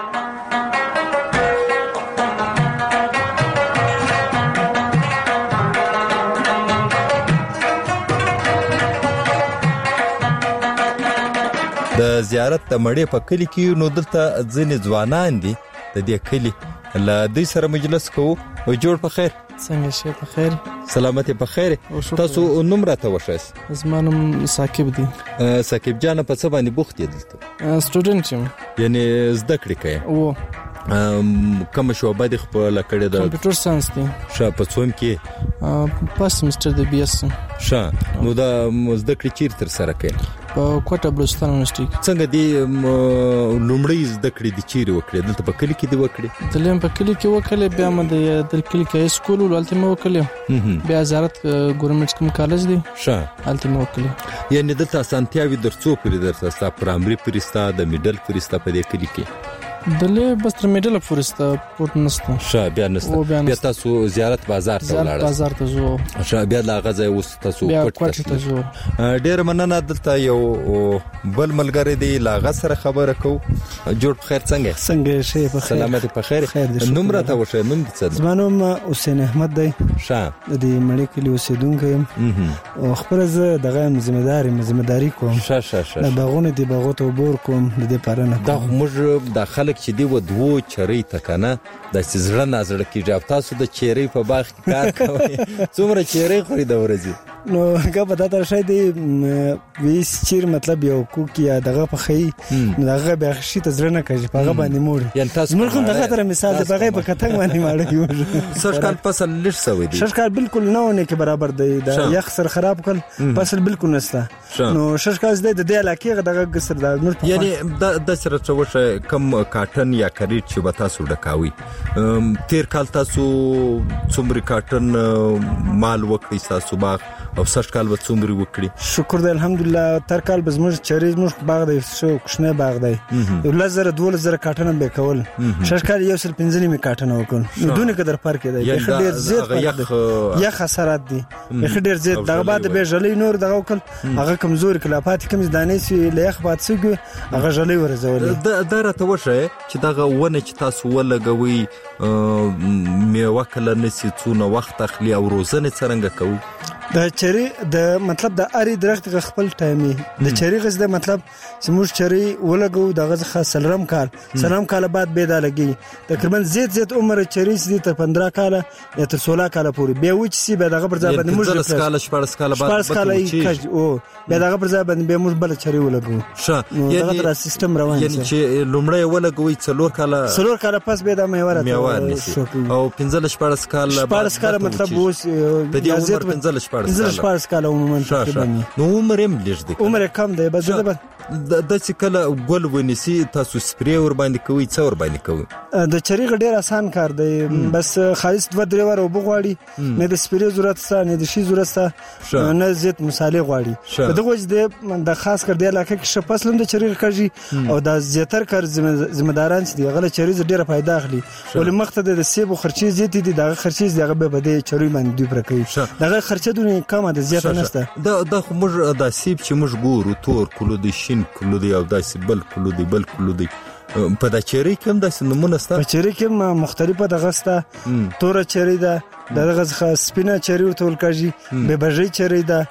د زیارت د مړې په کلی کې نو دلته ځینې ځوانان دي د دې کلی له دوی سره مجلس کوو او جوړ په خیر څنګه شي په خیر سلامتی په خیر تاسو نوم راته وښایئ زما نوم ثاقب دی ثاقب جان په څه باندې بوخت یې دلته سټوډنټ یم یعنی زده کړې کوي او کوم شوبه د خپل کړه د کمپیوټر ساينس دی شه په څوم کې پاس سمستر د بي اس شه نو دا زده کړې چیر تر سره کوي په کوټه بلوچستان یونیورسيټي څنګه دی لومړی زده کړې د چیر وکړې دلته په کلی کې دی وکړې دلته په کلی کې وکړې بیا مې د کلی کې سکول ولته مې وکړې بیا وزارت ګورنمنت کوم کالج دی شه الته مې وکړې یعنی دلته اسانتیاوي درڅو پرې درته ستا پرایمري پرستا د میډل پرستا په دې کلی کې دلې بس تر میډل فورستا پورت نسته شه بیا نسته بیا تاسو زیارت بازار ته ولاړ بازار ته زو شه بیا لا غزا اوس تاسو کوټه ته زو ډیر مننه دلته یو بل ملګری دی لا غ سره خبره کو جوړ په خیر څنګه څنګه شي په خیر سلامتی په خیر نوم راته وشه نوم دې څه زمانوم حسین احمد دی شه د مړی کلی اوسیدونکو او خبره زه دغه ځمېداري ځمېداري کوم شه شه شه د باغونه دی باغوت او بور کوم د دې پرانه دا موږ داخله چې دی و دوه چری تکنه د سزړه نازړه کې جاب تاسو د چری په باغ کار کوي څومره چری خوري د ورځي نو هغه په دغه شای دی ویس چیر مطلب یو کوکی یا دغه په خی دغه به شي ته زړه نه کوي په هغه باندې موړ یعنی تاسو موږ هم دغه تر مثال دی په په کتنګ باندې ماړ یو سرکال فصل لږ سوي دی سرکال بالکل نه ونه کې برابر دی دا یخ سر خراب کړ فصل بالکل نشته نو سرکال د دې علاقې دغه ګسر دا نور یعنی د سره څوشه کم کاټن یا کریټ چې به تاسو ډکاوي تیر کال تاسو څومره کاټن مال وکړی تاسو باغ او سرکال به څومره وکړي شکر دی الحمدلله تر کال به زموږ چریز موږ باغ دی شو کوښنه باغ دی یو لزر دوه لزر کاټن به کول سرکال یو سل پنځه نیمه کاټن وکړ نو دونه قدر فرق دی یخ ډیر زیات یخ خسارت دی یخ ډیر زیات دغه بعد به ژلې نور دغه وکړ هغه کمزور کلافات کم دانې سی لیخ باد سګو هغه ژلې ورزول د درته وشه چې دغه ونه چې تاسو ولګوي میوه کله نسی څونه وخت اخلي او روزنه څنګه کوي د چری د مطلب د اری درخت خپل ټایمي د چری غز د مطلب چې موږ چری ولګو د غز خاص سلام کال سلام کال بعد به دا لګي تقریبا زیات زیات عمر چری سي تر پندرہ کال یا تر سولہ کال پورې به وچ سي به دغه پر ځای باندې موږ د کال شپږ کال بعد شپږ او به دغه پر ځای باندې به موږ بل چری ولګو شه یعنی دا سیستم روان یعنی چې لومړی ولګوي څلور کال څلور کال پس به د میوه راځي او پنځه شپږ کال شپږ کال مطلب اوس د دې عمر پنځه شپږ پنځه شپږ کال عموما تقریبا نو عمر هم لږ دی عمر کم دی بس دا د څه کله ګل ونیسي تاسو سپری ور باندې کوي څو ور باندې کوي د چریغ ډیر آسان کار دی بس خالص دوه درې ور وبغواړي نه د سپری ضرورت سره نه د شي ضرورت سره نه زیات مصالح غواړي دغه وجه د خاص کر دی علاقه کې شپسلم د چریغ کړي او د زیاتر کار ذمہ داران دي غل چریغ ډیره پیدا اخلي ول مقصد د سیب خرچي زیات دي دغه خرچي دغه به بده چریغ باندې دوی پر کوي دغه خرچه دونه کمه ده زیات نشته د د موږ د سیب چې موږ ګورو تور کلو د شین کلو دی او داسې بل کلو دی بل کلو دی په دا چری کوم داسې نمونه ستا په چری کې مختلفه دغه ستا تور چری ده دغه سپینه چری ورته ولکاږي به بجې چری ده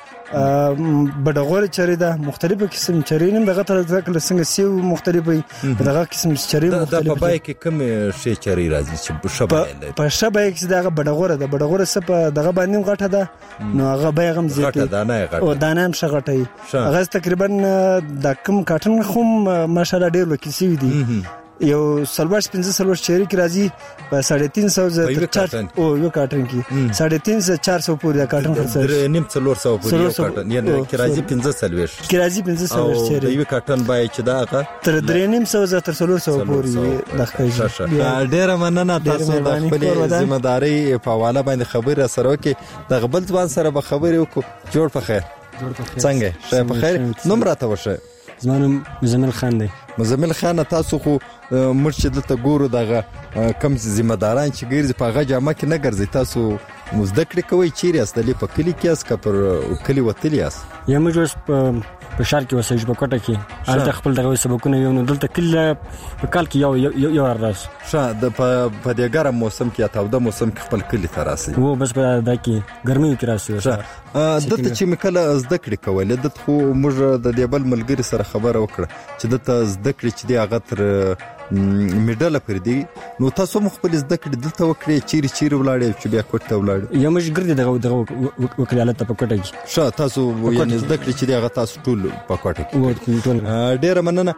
بډغور چری ده مختلفه قسم چری نیم دغه تر ځکه څنګه سیو مختلفه دغه قسم چری مختلفه د پپای کې کوم شی چری راځي چې شبای په شبای کې دغه بډغور ده بډغور سپ دغه باندې غټه ده نو هغه به غم زیات غټه دانه غټه او دانه هم شغټي هغه تقریبا د کم کاټن خو ماشاءالله ډیر لکه سی دي یو سلواش پنځه سلواش چری کې راځي په ساڑھے تین سو تر چار او یو کاټن کې ساڑھے تین سو چار سو پورې کاټن خرڅ نیم څلور سو پورې یو کاټن یعنی کې راځي پنځه سلواش کې راځي پنځه سلواش چری یو کاټن بای چې دا هغه تر درې نیم سو تر څلور سو پورې لخته ډیر مننه تاسو د خپل ذمہ داری په حواله باندې خبره سره کې د غبل ځوان سره به خبرې وکړو جوړ په خیر څنګه شه په خیر نوم راته وشه زمانم مزمل خان دی مزمل خان تاسو خو مرشد ته ګورو دغه کم ذمہ داران چې ګرځي په هغه جامه کې نه ګرځي تاسو مزدکړه کوي چیرې استلی په کلی کې اس کا پر کلی وتلی اس یا موږ په شهر کې وسې په کوټه کې هلته خپل دغه سبقونه یو نو دلته کله په کال کې یو یو راس شه د په دې ګرم موسم کې یا د موسم کې خپل کلی ته راسي وو بس په دا کې ګرمي کې راسي دته چې مکله زدکړه کوله د خو موږ د دیبل ملګری سره خبره وکړه چې دته زدکړه چې دی هغه تر میډل پر دی نو تاسو مخبل زدکړه دلته وکړي چیرې چیرې ولاړې چې بیا کوټه ولاړې یا موږ ګرځي دغه دغه وکړاله ته په کوټه کې شه تاسو یعنی زدکړه چې دی هغه تاسو ټول په کوټه کې ټول ډیر مننه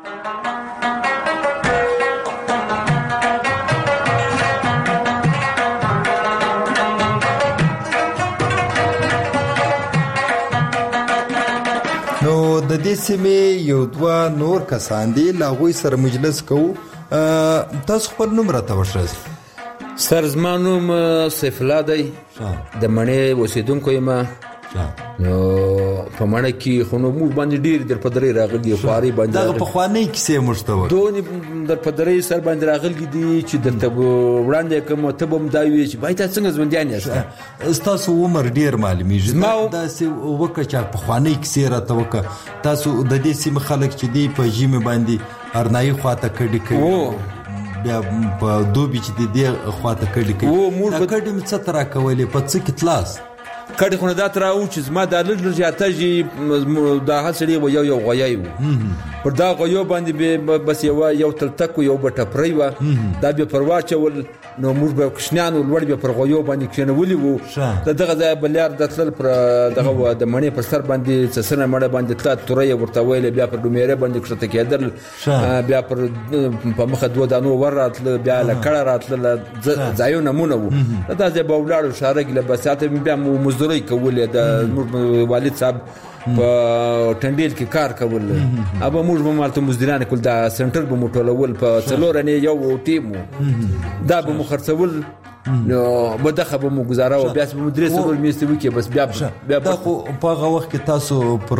نو د دې سیمې یو دوه نور کسان دي لاغوي سره مجلس کوو تاسو خپل نوم راته وښایئ سر زما نوم سیف الله دی د مڼې اوسېدونکی یم نو په مڼه کې خو نو موږ باندې ډېر در په درې راغلي خوارې باندې دغه پخوانۍ کیسې موږ ته وکړه دونې در په درې سر باندې راغلي دي چې درته وړاندې کوم ته به هم دا وي چې بای تا څنګه ژوندیان یاست ستاسو عمر ډېر معلومیږي داسې وکړه چې پخوانۍ کیسې راته وکړه تاسو د دې سیمې خلک چې دي په ژمي باندې ارنایي خواته کډې کوي بیا په دوبي چې دې خواته کډې کوي دا کډې مې څه ترا کولې په څه کې تلاس کډي خو نه دا تر او چې زما د لږ لږ اتاجي دا حسري و یو یو غویای و پر دا غویو باندې بس یو یو تلتک یو بټپری و دا به پرواچول نو موږ به کښنیان ولور به پر غویو باندې کښنولې وو دغه ځای بلیار د تل پر دغه د مڼې پر سر باندې څسنه مړه باندې تل تورې ورته ویل بیا پر ډومېره باندې کښته کېدل بیا پر په مخه دوه دانو وراتل بیا لکړه راتل ځایو نمونه وو دا ځای به ولاړو شارګ له بساته بیا مزدوري کولې د والد صاحب په ټنډیل کې کار کول ابا موږ به مالته مزدورانه کول دا سنټر به موټولول په څلور نه یو ټیم دا به مخرڅول نو بدخه به مو گزاره او بیا به مدرسې ول میستوي کې بس بیا بیا په هغه وخت کې تاسو پر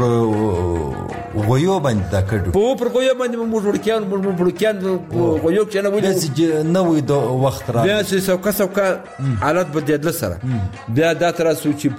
غویو باندې دا کړو په پر غویو باندې موږ ورکیان موږ ورکیان غویو کې نه ویل نو د وخت را بیا چې څوک څوک حالت بدل سره بیا دا تر څو چې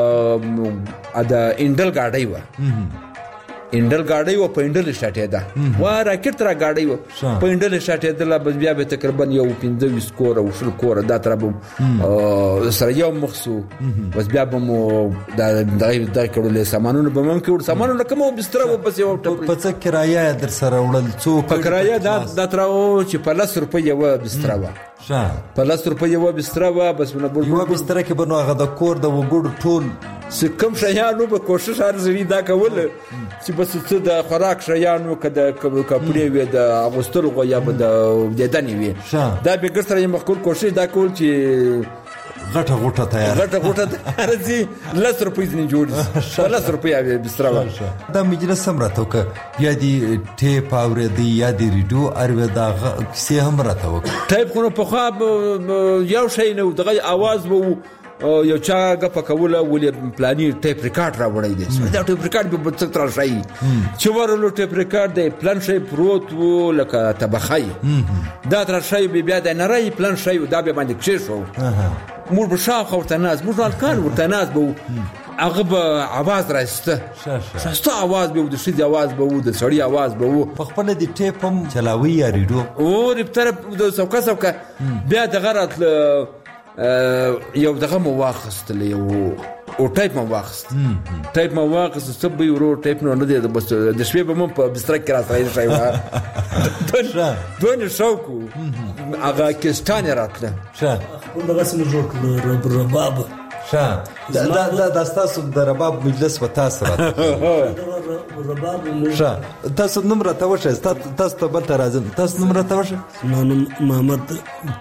په ادا انډل گاډي و انډل گاډي و په انډل شاټه ده و راکټ را گاډي و په انډل شاټه ده بس بیا به تقریبا یو پنځه سکور او شل کور دا تر به سره یو مخسو بس بیا به مو دا دا کړل سامانونه به مم کې سامانونه کوم بستر و بس یو په څه کرایه در سره وړل څو په کرایه دا دا تر او چې په لاس روپۍ و بستر و شه په لاس روپۍ و بستر و بس نو یو بستر کې بنو هغه د کور د وګړو ټول سکم شیانو به کوشش ارزوي دا کول چې بس څه د خوراک شیانو کده کپړې وي د اغوستل غو یا د ددنې وي دا به ګرځره مخکول کوشش دا کول چې غټه غټه تیار غټه غټه راځي لس روپۍ نه جوړ لس روپۍ بستر دا مجلس سم راته وک یا دی ټیپ اورې دی یا دی ریډیو اروي دا کیسه هم راته وک ټیپ خو په خو یو شی نه دغه आवाज وو یو چا غپ کوله ولې پلاني ټیپ ریکارډ را وړی دی دا ټیپ ریکارډ به څه تر شي چې ورلو ټیپ ریکارډ دی پلان شي پروت وو لکه تبخای دا تر شي بیا د نری پلان شي دا به باندې کښې شو مور به شاخ ورته ناز مور الکان ورته ناز به هغه به आवाज راځته شاسته आवाज به د شې आवाज به د سړی आवाज به په خپل د ټیپ هم چلاوي یا ریډیو او ریپټر د څوکا څوکا بیا د غرات یو دغه مو واخستل یو او ټایپ مو واخست ټایپ مو واخست سب یو ټایپ نو نه دی بس د شپې به مو په بستر کې راځي شي وا دونه شوکو هغه کستانه راتله شه دغه سم جوړ کړ رباب شه دا دا د تاسو د رباب مجلس و تاسو راته رباب شه تاسو نمبر ته وشه تاسو ته بل ته راځم تاسو نمبر ته وشه نو محمد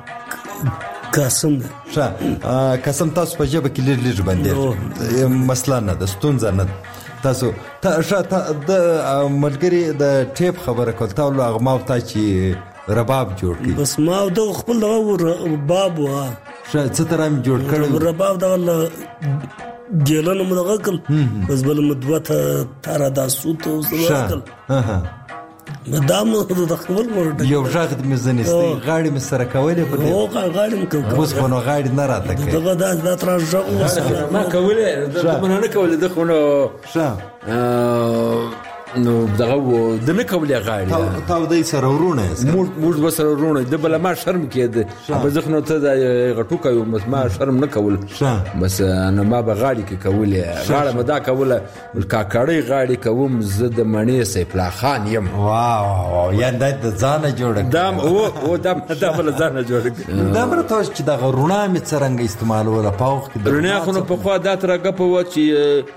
قاسم شه قاسم تاسو په جبه کې لږ لږ باندې مسله نه د ستونزه نه تاسو ته شه د ملګری د ټیپ خبره کول تا له هغه ما ته چې رباب جوړ کړي بس ما د خپل دغه رباب وا شه څه ترام جوړ کړو رباب دغه ګلنه مدغه کل بس بل مدوته تر دا سوت او زوکل ها مدام د خپل ورته یو ژغ د مزنيستي غاړي مې سره کولې په دې او غاړي مې کوله اوس خو نو غاړي نه راته کوي دغه د تر ژغ ما کولې د نه کولې د خو نو شه نو دغه د نه کولې غاړي تا ودی سره ورونه موږ موږ بسره ورونه د بل ما شرم کېده په ځخنو ته د غټو کوي ما شرم نه کول بس نو ما به غاړي کې کولې غاړه مدا کوله کاکړی غاړي کوم زه د مڼې سیفلا خان یم واو یا د ځانه جوړ دام او او دام د بل ځانه جوړ دا مرته چې د غرونه می څنګه استعمالول پاوخ کې د رڼا خو په خوا د تر غپ و چې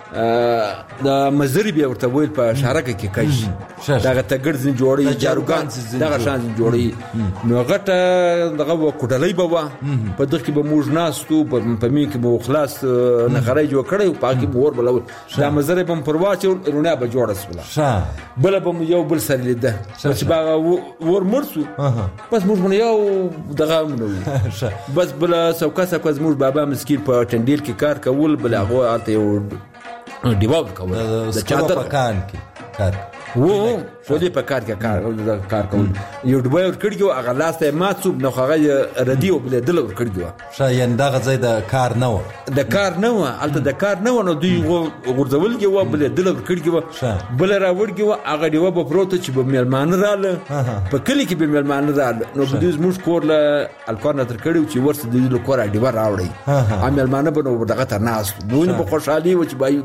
د مزری بیا ورته ویل په شارکه کې کای دغه تګړ ځین جوړي جاروګان دغه شان جوړي نو غټه دغه کوټلې بوا په دغه کې به موږ ناستو په مې کې به خلاص نه غړې جوړ کړي پاکي بور بلول دا مزری بم پرواچ رونه به جوړ اسوله بل به یو بل سره لیده چې با ور مرسو بس موږ یو دغه نو بس بل څوکا څوکا موږ بابا مسکین په ټنډیل کې کار کول بل هغه آته یو دیوال کوله د چادر پکان کې کار و شولې په کار کې کار کار کول یو ډبای ور کړیو هغه لاسته ماتوب نو هغه ردی او بل دل ور کړیو شاین دغه ځای د کار نه و د کار نه و البته د کار نه و نو دوی غورځول کې و بل دل ور کړیو بل را وړګو هغه دیو په پروت چې په ملمان رااله په کلی کې به ملمان رااله نو په دې زموږ کور له الکور نتر کړیو چې ورسته د دې کور دی ور راوړی ا ملمان به نو دغه تر ناس دوی په خوشحالي و چې بای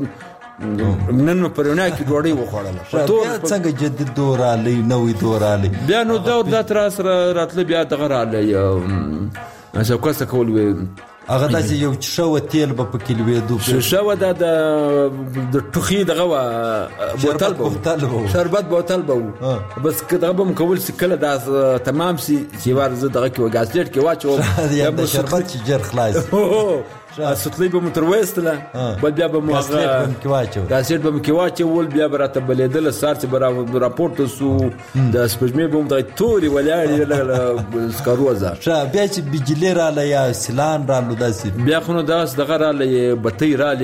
نن پرونه کې ډوړې وخوړل په ټول څنګه جدید دور علي نوې دور علي بیا نو دا د تر سره راتل بیا دغه علي اسه کوڅه کول وي هغه داسې یو شو تیل به پکې لويدو شو دا د ټوخي دغه بوتل بو شربت بوتل بو بس کله به مکول سکله دا تمام سي چې ورزه دغه کې وګاسلیټ کې واچو یا د شربت چې جر خلاص سطلی به مترويستله بل بیا به مو هغه کې واچو دا سیټ به مې کې واچو ول بیا براته بلیدل سار چې برا راپورټ سو د سپجمې به مو توري ولاړ سکروزه شه بیا چې بجلی را ل یا سلان را داسې بیا خو نو داس دغه را لې بتې را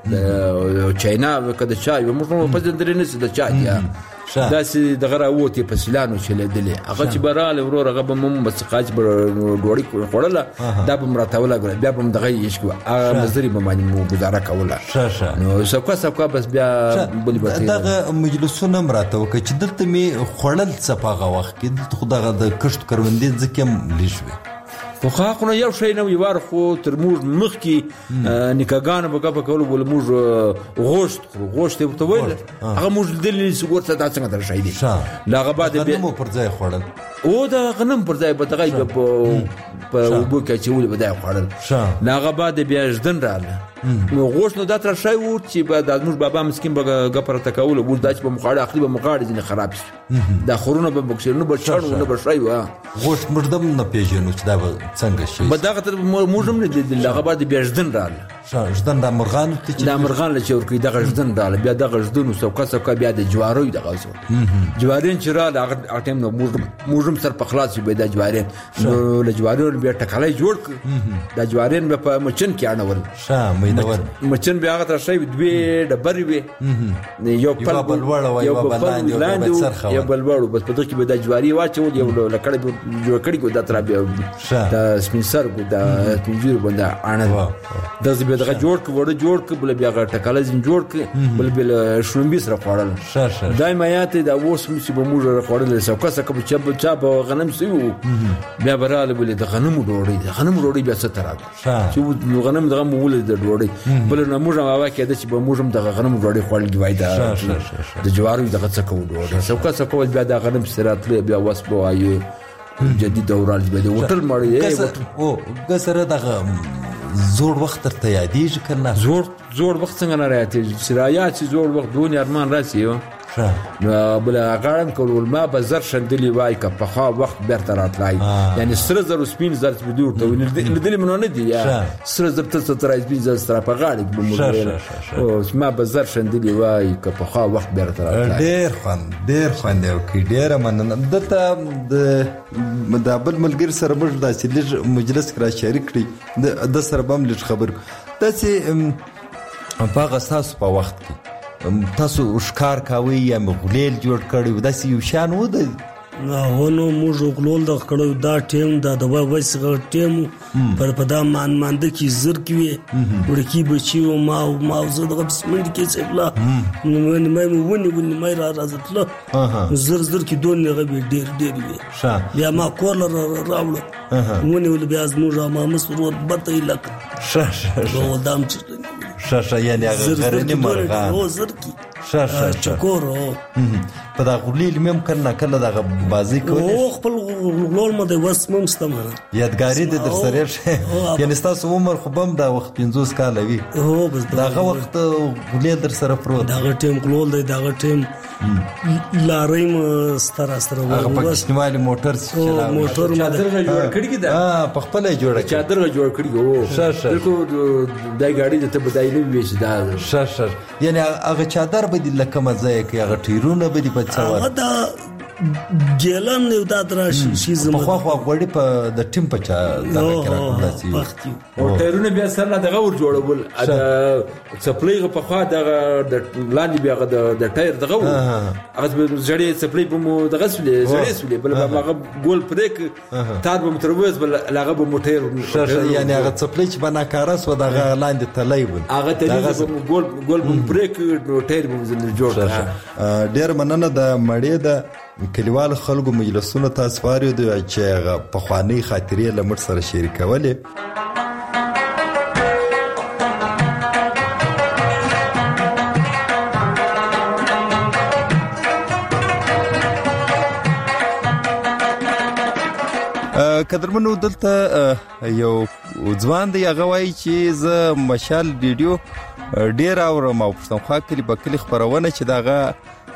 لې چاینا کده چای موږ په دې درې نه د چای یا داسې دغه را وته په سلانو چلې دلې هغه چې براله ورور هغه به مم بس قاج ډوړی خوړله دا به مراتوله بیا به دغه یشکو هغه مزري به باندې مو گزاره کوله نو سکو سکو بس بیا بلی بتې دغه مجلسونه مراتو چې دلته می خوړل صفاغه وخت کې خدای د کشت کروندې ځکه لښوي خو خاقونه یو شی نو یوار خو تر موږ مخ کې نکاګان به په کولو بول موږ غوشت غوشت ته ویل هغه موږ دلی سګور ته څنګه در شي دي لاغه بعد به مو پر ځای خوړل او دا غنم پر ځای به دغه په وبو کې چې ول به دا خوړل لاغه بعد بیا ځدن رااله نو غوښ نو دا تر شای و چې به د موږ بابا مسكين به غپر تکول و د چې په مخاړه اخلي به مخاړه ځنه خراب شي دا خورونه به بکشرونه به چړو نه به شای و غوښ مردم نه پیژنو چې دا څنګه شي به دا تر موږ هم نه د لغه بعد بیا ځدن رااله ځدن د مرغان ته چې د مرغان له چور کې دغه ځدن رااله بیا دغه ځدن سو کاسه کا بیا د جواروي دغه سو جوارین چې را هغه ټیم نو موږ موږ سر په خلاص به د جوارین نو له جوارین بیا ټکلای جوړ ک د جوارین په مچن کې اړول شام مچن بیا هغه تر شي دوی ډبرې وي یو پل بلوړ یو بلاندې یو سرخه یو بلوړ بس په دغه کې به د جواری واچول یو لکړې جوړ کړي کو د تر بیا د سپینسر کو د تنجیر باندې اړه د زبې دغه جوړ ک وړ جوړ ک بل بیا هغه ټکاله زین جوړ ک بل بل شړمبي سره خوړل دایمه یاته د اوس مې به موږ خوړل سو کسه کب چب چب غنم سیو بیا براله بل د غنم ډوړې د غنم ډوړې بیا څه تر چې غنم دغه مول د ډوړې بل نو موږ ما واکه د چې به موږ د غنم ډوړې خوړل دی وای دا د جوارو دغه څه کوو ډوړې سو کسه کول بیا د غنم سره تل بیا واس بو آیو جدید دورال به د وټل مړی او ګسره دغه زوړ وخت تر ته یادېږي کنه زوړ زوړ وخت څنګه نه راځي سرایات چې زوړ وخت دونی ارمان راسي نو بل غړم کول ما به زر شندلی وای ک په خوا وخت برته راتلای یعنی سره زر سپین زر په دور ته ندلی منو نه دی یا سره زر ته تر سپین زر سره په غاړه به موږ او ما به زر شندلی وای ک په خوا وخت برته راتلای ډیر خوان ډیر خوان دی کی ډیر مننه دته د مدابل ملګر سره موږ د سلیج مجلس کرا شریک کړی د سره بم لږ خبر داسې په غساس په وخت کې تاسو ښکار کاوي یا مغلیل جوړ کړی داسې یو شان و د نو موږ غلول د کړو دا ټیم دا د وایسغه ټیم پر پدا مان ماند کی زر کی ورکی بچي او ما ما زه د بسمند کې سبلا نو مې ونی ونی مې را راځتله زر زر کی دون نه غبي ډیر ډیر وي بیا ما کول راوړو ونی ول بیا موږ ما مسرور بته لک شه شه نو دام چې شاشه یعنی هغه غرنی مرغان او زر کی شاشه چکورو په دا غلیل مم کنه کله دا بازی کوي او خپل غلول مده وس مم ستمه یادګاری د در سره شه یعنی تاسو عمر خو بم دا وخت پنځوس کال وی او بس دا وخت غلیل در سره پروت دا ټیم غلول دی دا ټیم لاریم ستر ستر هغه پاکستاني موټر چې موټر چادر جوړ کړی دا ها په خپل جوړ چادر جوړ کړی او شاشه بالکل دای ګاډي ته بدایلی ویش دا شاشه یعنی هغه چادر به د لکه مزه کې هغه ټیرونه به د پڅور دا ګیلن یو دا دراشي شي زما په خو خو غوړي په د ټیم په چا دغه کې راځي او ټایرونه بیا سره دغه ور جوړول دا سپلای په خو دغه د لاندې بیا د ټایر دغه هغه زړې سپلای په مو دغه سولې زړې سولې بل هغه ګول پریک تار به متروز بل هغه به موټر یعنی هغه سپلای چې بنا کارس و دغه لاندې تلای و هغه تلای به ګول ګول پریک ټایر به زنه جوړ ډیر مننه د مړې د کلیوال خلکو مجلسونو تاسو واري دی چې په خواني خاطرې لمر سره شریکولې قدرمنو دلته یو ځوان دی هغه وایي چې زه مشال ریډیو ډیر اورم او پښتونخوا کلی په کلی خبرونه چې دغه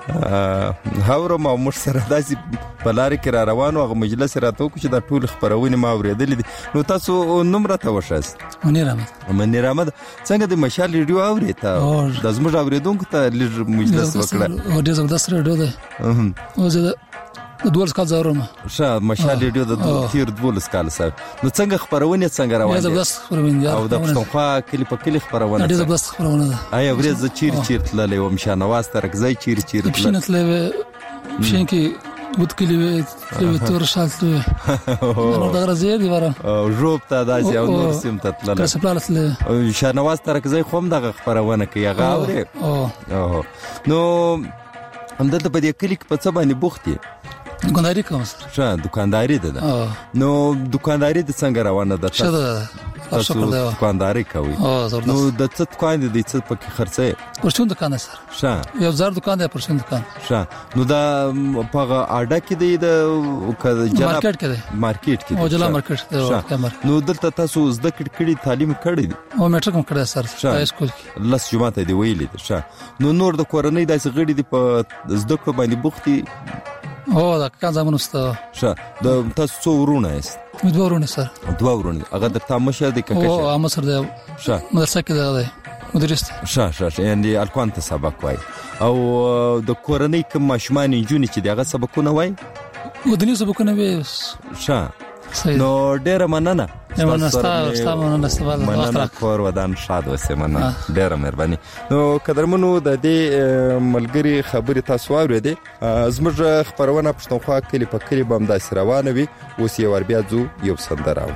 هاورم او مش سره داسې په لارې کې را روانو هغه مجلس راته وکړو چې دا ټول خبرونه ما اورېدلې دي نو تاسو نوم راته وښاست منیر احمد منیر احمد څنګه د مشال ریډیو اورې ته د زموږ اورېدونکو ته لږ مجلس وکړه او ډېر زبردست ریډیو دی او زه د دولس کال زورم ښه مشال ریډیو د تیر دولس کال سره نو څنګه خبرونه څنګه روانه دي زبردست خبرونه او د پښتونخوا کلی په کلی خبرونه ډېر زبردست خبرونه ده آیا ورځ چیر چیر تللې و مشانواز ترکزای چیر چیر تللې پښینه تللې پښین کې ود کلی وی تور شالته نو دا راځي دی وره او جوب ته داسې او نور سیم ته تللې کله سپلال شانواز ترکزای خو هم دغه خبرونه کوي هغه اوري او نو همدلته په دې کلی کې په څه باندې بوختي دکانداري کوم سره ښه دکانداري ده نو دکانداري د څنګه روانه ده ښه ده تاسو دکانداري کوي نو د څه دکان دي د څه پکې خرڅه پرشون دکان سره ښه یو زار دکان دی پرشون دکان ښه نو دا په اډه کې دی د مارکیټ کې دی مارکیټ کې او جلا مارکیټ دی نو دلته تاسو زده کړی تعلیم کړی دی او میټرک هم کړی سره های سکول کې لاس جمعه ته دی ویلې ده ښه نو نور د کورنۍ داسې غړي دی په زده کړو باندې بوختي او دا کان زمونږ ستا ښه د تاسو څو ورونه یاست دوه ورونه سره دوه ورونه هغه د تامشه د ککشه او هم سره د ښه مدرسې کې دی مدرس ښه ښه یعنی الکوان ته سبق وای او د کورنۍ کوم ماشومان انجونی چې دغه سبقونه وای ودني سبقونه وای ښه نو ډیر مننه مننه ستاسو مننه ستاسو مننه کور ودان شاد وسه مننه ډیر مهرباني نو قدرمنو د دې ملګری خبري تاسو اورېدې زموږ خبرونه پښتونخوا کلی په کلی بم داسې روانه وي اوس یې ور بیا ځو یو سندره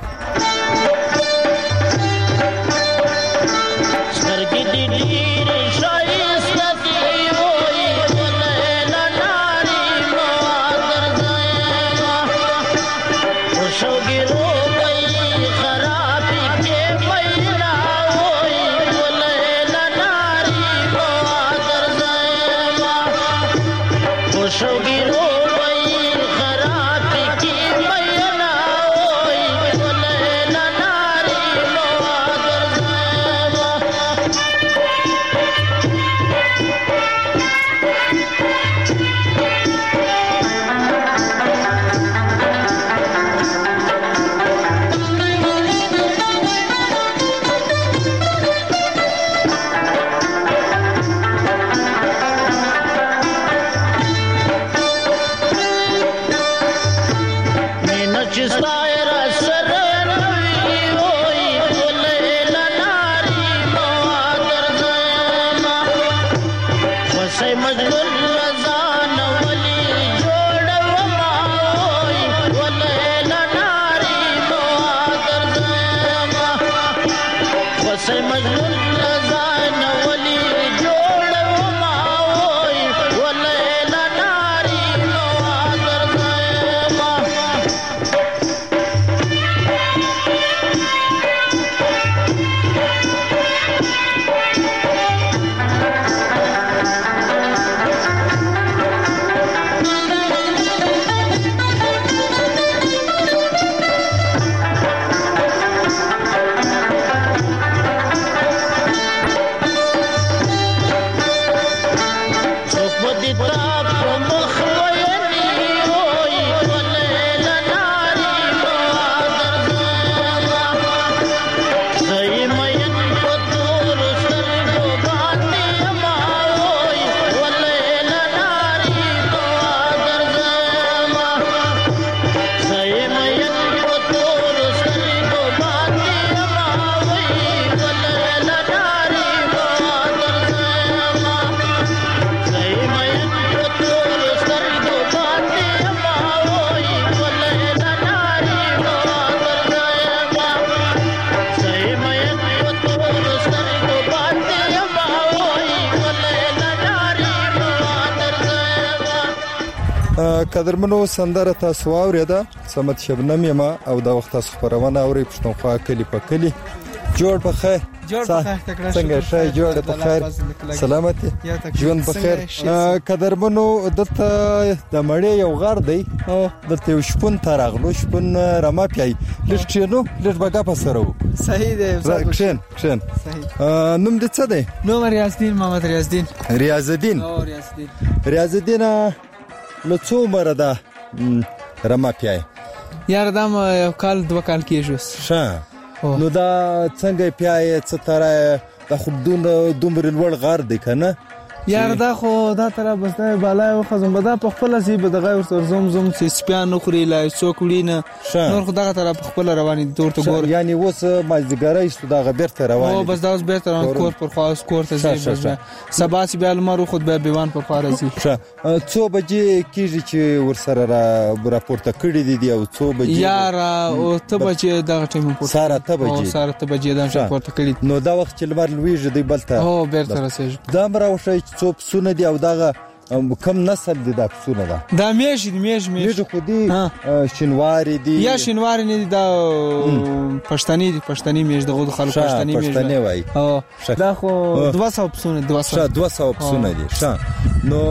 قدرمنو سندره تاسو اوریده سمت شبنم یما او د وخت تاسو خبرونه اوري پښتونخوا کلی په کلی جوړ په خیر جوړ په خیر تکړه څنګه شای جوړ په خیر سلامتی ژوند په خیر قدرمنو دته د مړې یو غار دی او دته یو شپون ترغلو شپون رما پیای لښتینو لږ بګه په سره صحیح دی کښن کښن نوم دې څه دی نوم ریاض الدین محمد ریاض الدین ریاض الدین او ریاض الدین ریاض الدین له څو عمر ده رما پیای یار دا یو کال دوه کال کېږي ښه نو دا څنګه پیای څه تر د خودون دومره لوړ غار دی کنه یار دا خو دا تر بس دا بالای او خزم بدا په خپل سی به دغه ور زوم زوم سی سپیان نخري لا څوکړینه نور خو دغه تر په خپل رواني دور ته ګور یعنی اوس مازدګرای است دغه بیرته رواني او بس دا اوس بیرته روان کور پر خاص کور ته ځي سبا سی بیا لمر خود به بیوان پر فارزي څو بجې کیږي چې ور سره را راپورته کړی دي او څو بجې یار او ته بجې دغه ټیم په ساره ته بجې ساره ته بجې دا راپورته کړی نو دا وخت چې لمر لویږي دی بلته او بیرته رسېږي دا مراوشه څو پسونه دي او دغه کم نسل دي دا پسونه ده دا میش دي میش میش خو دي شینواری دي یا شینواری نه دي دا پښتني دي پښتني میش دغه خلک پښتني میش پښتني وای او دا خو دوه سوه پسونه دوه سوه دوه سوه پسونه دي ښه نو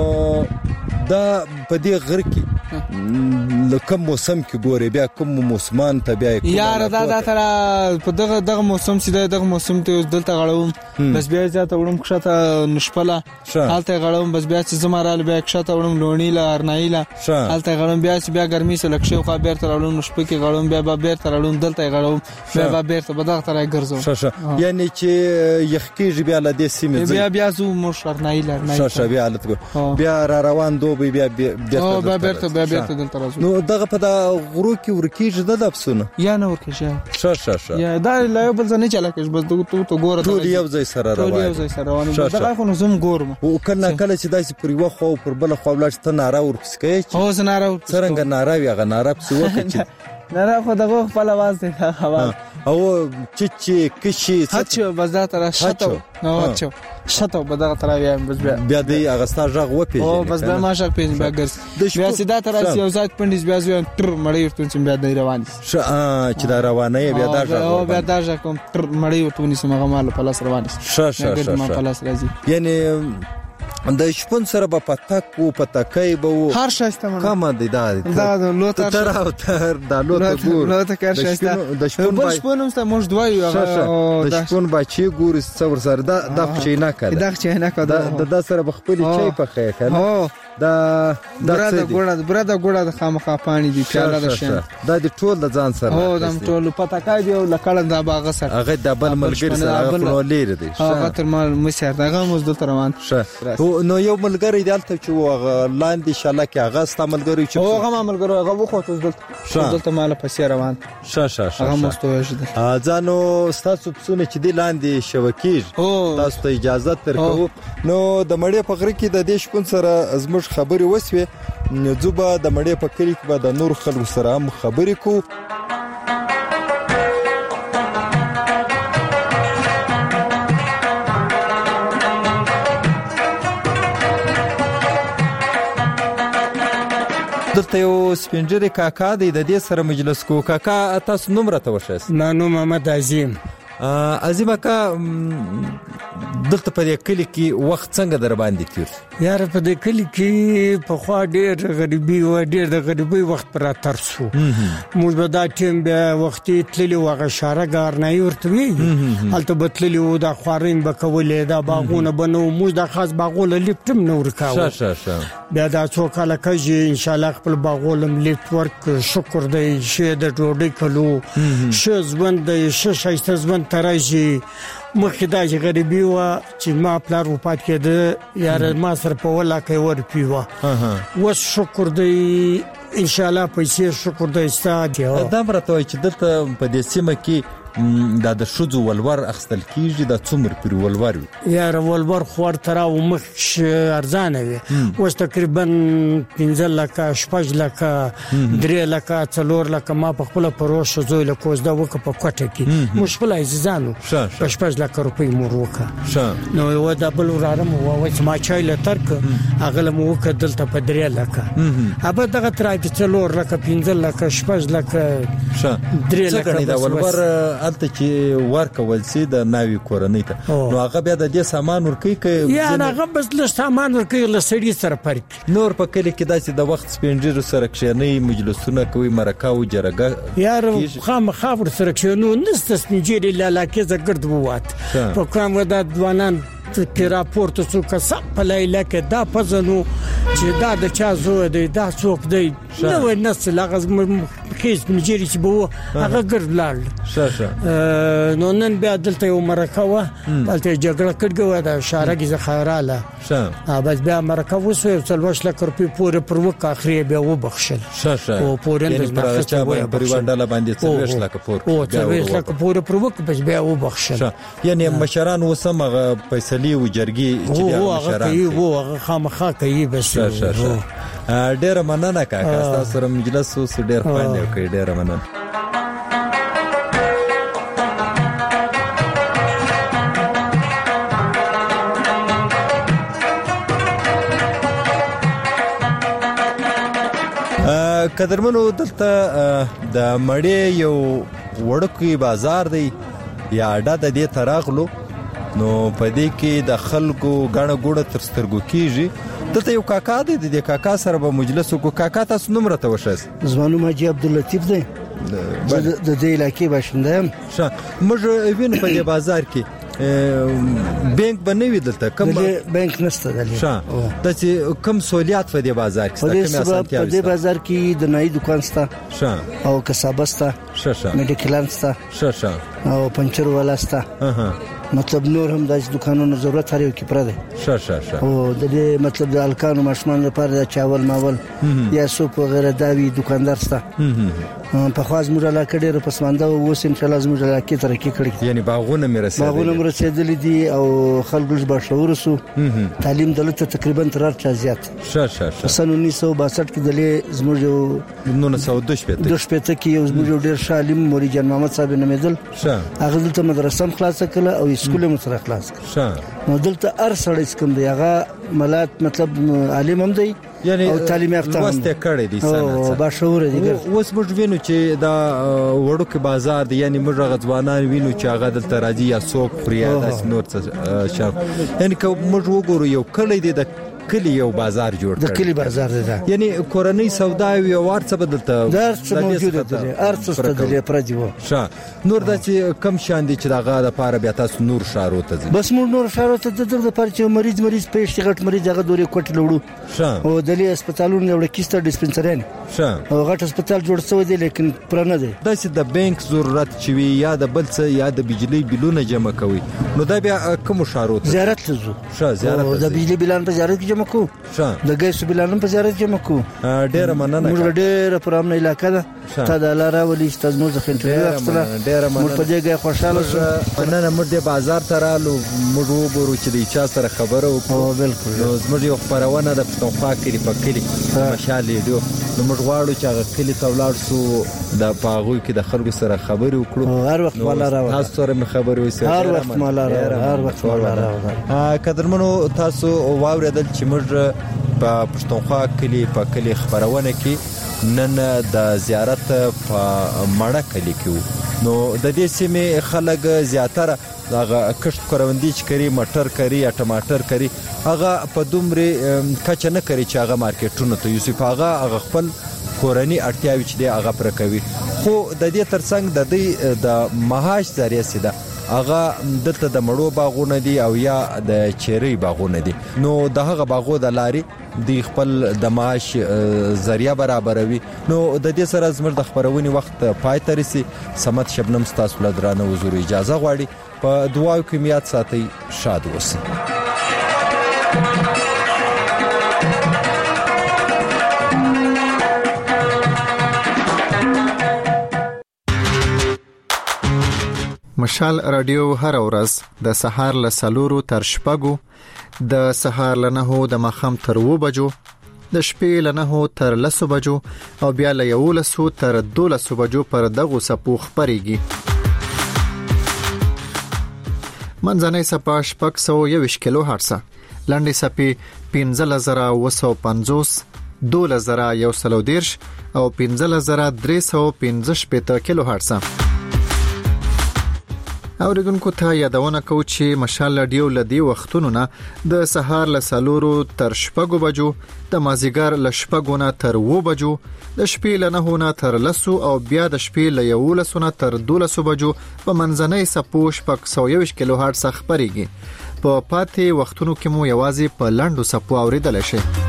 دا په دې غر کې لکه موسم کې ګوري بیا کوم موسمان ته بیا یار دا دا تر په دغه دغه موسم سي دغه موسم ته دلته غړوم بس بیا ځاته وړم خشته نشپله حالته غړوم بس بیا چې زمارال بیا خشته وړم لونی لا ارنایلا حالته غړوم بیا چې بیا ګرمي سره لکشه خو بیا تر وړم نشپ کې غړوم بیا بیا تر وړم دلته غړوم بیا بیا تر بدغه تر ګرځم یعنی چې یخکیږي بیا له دې سیمه بیا بیا زو مش ارنایلا ارنایلا ش بیا حالت بیا را روان دو بیا بیا بیا بیا بیا بیا دلته راځو نو دغه په دا غرو کې ورکیږي د دپسونه یا نه ورکیږي ش ش ش یا دا لا بل ځنه چلا کېږي بس ته ته ګوره ټول یو ځای سره روان ټول یو ځای سره روان دغه خو نظم ګورم او کله کله چې داسې پر یو خو پر بل خو ولر ته ناره ورپسکې او زه ناره څنګه ناره ویغه ناره پس وکړي ناره خو دغه خپل आवाज دی خبر او چچې کشي هڅه بزا تر شته نو هڅه شته بدغه تر ویم بس بیا دې هغه ستا ژغ وپیږي او بس به ما ژغ پیږي بیا ګرځ بیا سیده تر یو ځای پندیس بیا ځو تر مړی ورته چې بیا د روان ش چې دا روانه بیا دا ژغ او بیا دا ژغ کوم تر مړی ورته نس مغه مال په لاس روان ش ش ش ما په لاس راځي یعنی د شپون سره په پتک او پتکای به هر شایسته من کوم دی دا دا لوتر تر او تر دا لوتر ګور لوتر کار شایسته د شپون بل شپون هم مش دوی او د شپون بچي ګور څور سره دا د چي نه کړه دا چي نه کړه د د سره بخپل چي په خې کنه دا دا د ګوړه برده ګوړه د خامخا پانی دی پیاله د شین دا د ټول د ځان سره او د ټول پتکای دی او لکړه د باغ سره هغه د بل ملګری سره خپل لیر دی هغه تر مال مسیر دغه مزدل روان نو یو ملګری دلته چې لاندې شاله کې هغه ست ملګری چې هغه ملګری هغه وخت دلته دلته مال پسې روان ش ش ش هغه مستوي شه ځانو ستاسو پسونه چې دی لاندې شوکیږي تاسو ته اجازه ترکو نو د مړې په غره کې د دې شپون سره ازمش خبري وسوي زوبه د مړې په کلی کې به د نور خلکو سره هم خبرې کو دلته یو سپینجری کاکا دی د دې سره مجلس کو کاکا تاسو نوم راته وښیاست ما نوم محمد عظیم عظیم کا دلته په دې کلی کې وخت څنګه در باندې تیر یار په دې کلی کې په خوا ډېر غریبي و ډېر د غریبي وخت پر تر شو موږ به دا ټیم به وختي تللی وغه شاره ګارنای ورته وی هلته به تللی و دا خوارین به کولې دا باغونه بنو موږ د خاص باغونه لیپټم نور کاوه ش ش ش بیا دا څو کاله کېږي ان شاء الله خپل باغولم لیفټ ورک شکر دی شه د ډوډۍ کلو شه ځوند دی شه شایسته ځوند ترایي مخکې دا چې غریبي و چې ما پلار وفات کېده یار ما سره په ولا کې ورپی و وس شکر دی ان شاء الله پیسې شکر دی ستاد دا مرته چې دلته په دې سیمه کې دا د شوزو ولور اخستل کیږي د څومره پر ولور یا ولور خور تر او مخ ارزانه وي اوس تقریبا پنځه لکه شپږ لکه درې لکه څلور لکه ما په خپل پروش زوی له کوز دا وک په کوټه کې مشکل عزیزانو په شپږ لکه روپۍ مور وکا نو و دا بل ورارم و وځ ما چای له ترک اغله مو وک دلته په درې لکه ابا دغه ترای د څلور لکه پنځه لکه شپږ لکه درې لکه دا ولور الته چې ورکول سي د ناوي کورنۍ ته نو هغه بیا د دې سامان ورکي کوي یا هغه بس له سامان ورکي له سړي سره فرق نور په کلی کې داسې د وخت سپینجر سره کښنی مجلسونه کوي مرکه او جرګه یار خام خبر سره کښنو نست سپینجر لاله کې زګرد ووات په کوم ودا دوانان کې راپورته څو کسب په لایله کې دا پزنو چې دا د چا زو دی دا څوک دی نو نسل هغه خیز منجری چې بو هغه ګرد لاړ شه نو نن بیا دلته یو مرکه و دلته جګړه کړګو دا شارګي زخیراله شه بس بیا مرکه وسو څلوش لک روپی پورې پر وک اخري بیا و بخښل شه شه او پورې د نخښه په پریوانډاله باندې څلوش لک پور او څلوش لک پورې پر وک بس بیا و بخښل یعنی مشران وسمغه پیسلی و جرګي چې بیا مشران کوي وو خامخا کوي بس شه شه ډېر مننه کاکا تاسو سره مجلس اوس ډېر خوند کوي ډېر مننه قدرمنو دلته د مړې یو وړوکی بازار دی یا اډه د دې تراغلو نو په دې کې د خلکو غاڼه ګوړه تر سترګو کیږي دلته یو کاکا دی د کاکا سره به مجلس کو کاکا تاسو نوم راته وشاس زمانو ماجی عبداللطیف دی د دې علاقې باشنده یم ښه موږ وینو په دې بازار کې بانک بنوي دلته کوم بانک نشته دلته ښه د چې کوم سہولیات په دې بازار کې کوم اسانتیا په دې بازار کې د نای دکان ستا ښه او کسابه ستا ښه ښه میډیکلان ستا ښه ښه او پنچر والا ستا مطلب نور هم د دکانونو ضرورت هر یو کې پره ده ښه ښه ښه او د دې مطلب د الکانو ماشومان لپاره د چاول ماول یا سوپ وغیرہ داوی دکاندار ستا په خواز موږ لا کډېر پسمانده او وسیم چې لازم موږ لا کې تر کې کړی یعنی باغونه مې رسېدل باغونه مې رسېدل دي او خلکو به شعور سو تعلیم دلته تقریبا تر چا زیات ښه ښه ښه سن انیس سو باسټ کې دلې زموږ نو نه سو دوش پته دوش پته کې یو زموږ ډېر شالم مولوی جان محمد صاحب نومېدل ښه هغه دلته مدرسه هم خلاص کړه او اسکول هم سره خلاص کړ ښه نو دلته هر سړی څکم دی هغه ملات مطلب عالم هم دی یعنی او تعلیم یافته واسطه کړی دي سنت او با شعور دي اوس موږ وینو چې دا وړوکی بازار دی یعنی موږ غځوانان وینو چې هغه دلته راځي یا سوق خوریا د نور څه شاف یعنی که موږ وګورو یو کلی دی د کلی یو بازار جوړ د کلی بازار دی یعنی کورنۍ سودا یو ورڅ بدلته دا څه موجوده ده ارڅ ستدلې پردي وو ښه نور د چې کم شان دي چې دغه د پاره بیا تاسو نور شارو ته ځي بس موږ نور شارو ته د د پاره چې مریض مریض پېښ غټ مریض هغه دورې کوټ لوړو ښه او د لې هسپتالونو یو کیسته ډیسپنسرین ښه او غټ هسپتال جوړ شوی دی لیکن پرانه دی د چې د بانک ضرورت چوي یا د بل څه یا د بجلی بلونه جمع کوي نو دا بیا کوم شارو ته زیارت لزو ښه زیارت او د بجلی بلان په زیارت کې جمع کو ښه د ګیس بلانم په زیارت جمع کو ډېر مننه موږ ډېر پرامن علاقې ده ته د لاره ولې ستاسو موږ خنټره اخستله ډېر مننه موږ په دې کې خوشاله شو مننه موږ د بازار ته رالو موږ وګورو چې د چا سره خبره وکړو بالکل نو زموږ یو خبرونه د پښتونخوا کې په کلی مشالې دی نو موږ غواړو چې هغه کلی ته ولاړ شو د پاغوي کې د خلکو سره خبرې وکړو هر وخت مالا راو تاسو سره خبرې وسی هر وخت مالا راو هر وخت مالا راو قدرمنو تاسو واوریدل چې موږ په پښتونخوا کلی په کلی خبرونه کې نن د زیارت په مړه کلی کې نو د دې سیمې خلک زیاتره هغه کښت کروندې چې کوي مټر کوي یا ټماټر کوي هغه په دومره کچه نه کوي چې هغه مارکیټونو ته یوسف هغه هغه خپل کورنی اړتیاوي چې دی هغه پر کوي خو د دې ترڅنګ د دې د معاش ذریعہ سیده هغه دلته د مړو باغونه دي او یا د چيري باغونه دي نو د هغه باغو د لاري د خپل د معاش ذریعہ برابروي نو د دې سره زموږ د خبرونې وخت پای ته رسي سمت شبنم ستاسو له درانه حضور اجازه غواړي په دعاو کې میات ساتي شاد اوسئ مشال رادیو هر ورځ د سهار له سلورو تر شپږو، د سهار له نهو د ماښام تر اوو بجو، د شپې له نهو تر لسو بجو او بیا له یولسو تر دولسو بجو پر دغو سپو خپرېږي. منځنۍ سپه شپږ سوه یوویشت کیلو هرټزه، لنډې سپې پنځلس زره اوه سوه پنځوس، دولس زره یو سل او دېرش او پنځلس زره درې سوه پنځه شپېته کیلو هرټزه. اوریدونکو ته یادونه کوو چې مشال رادیو له دې وختونو نه د سهار له څلورو تر شپږو بجو، د مازیګر له شپږو نه تر اوو بجو، د شپې له نهو نه تر لسو او بیا د شپې له یولسو نه تر دولسو بجو په منځنۍ سپو شپږ سوه یوویشت کیلو هرټز خپرېږي. په پاتې وختونو کې مو یوازې په لنډو سپو اوریدلی شئ.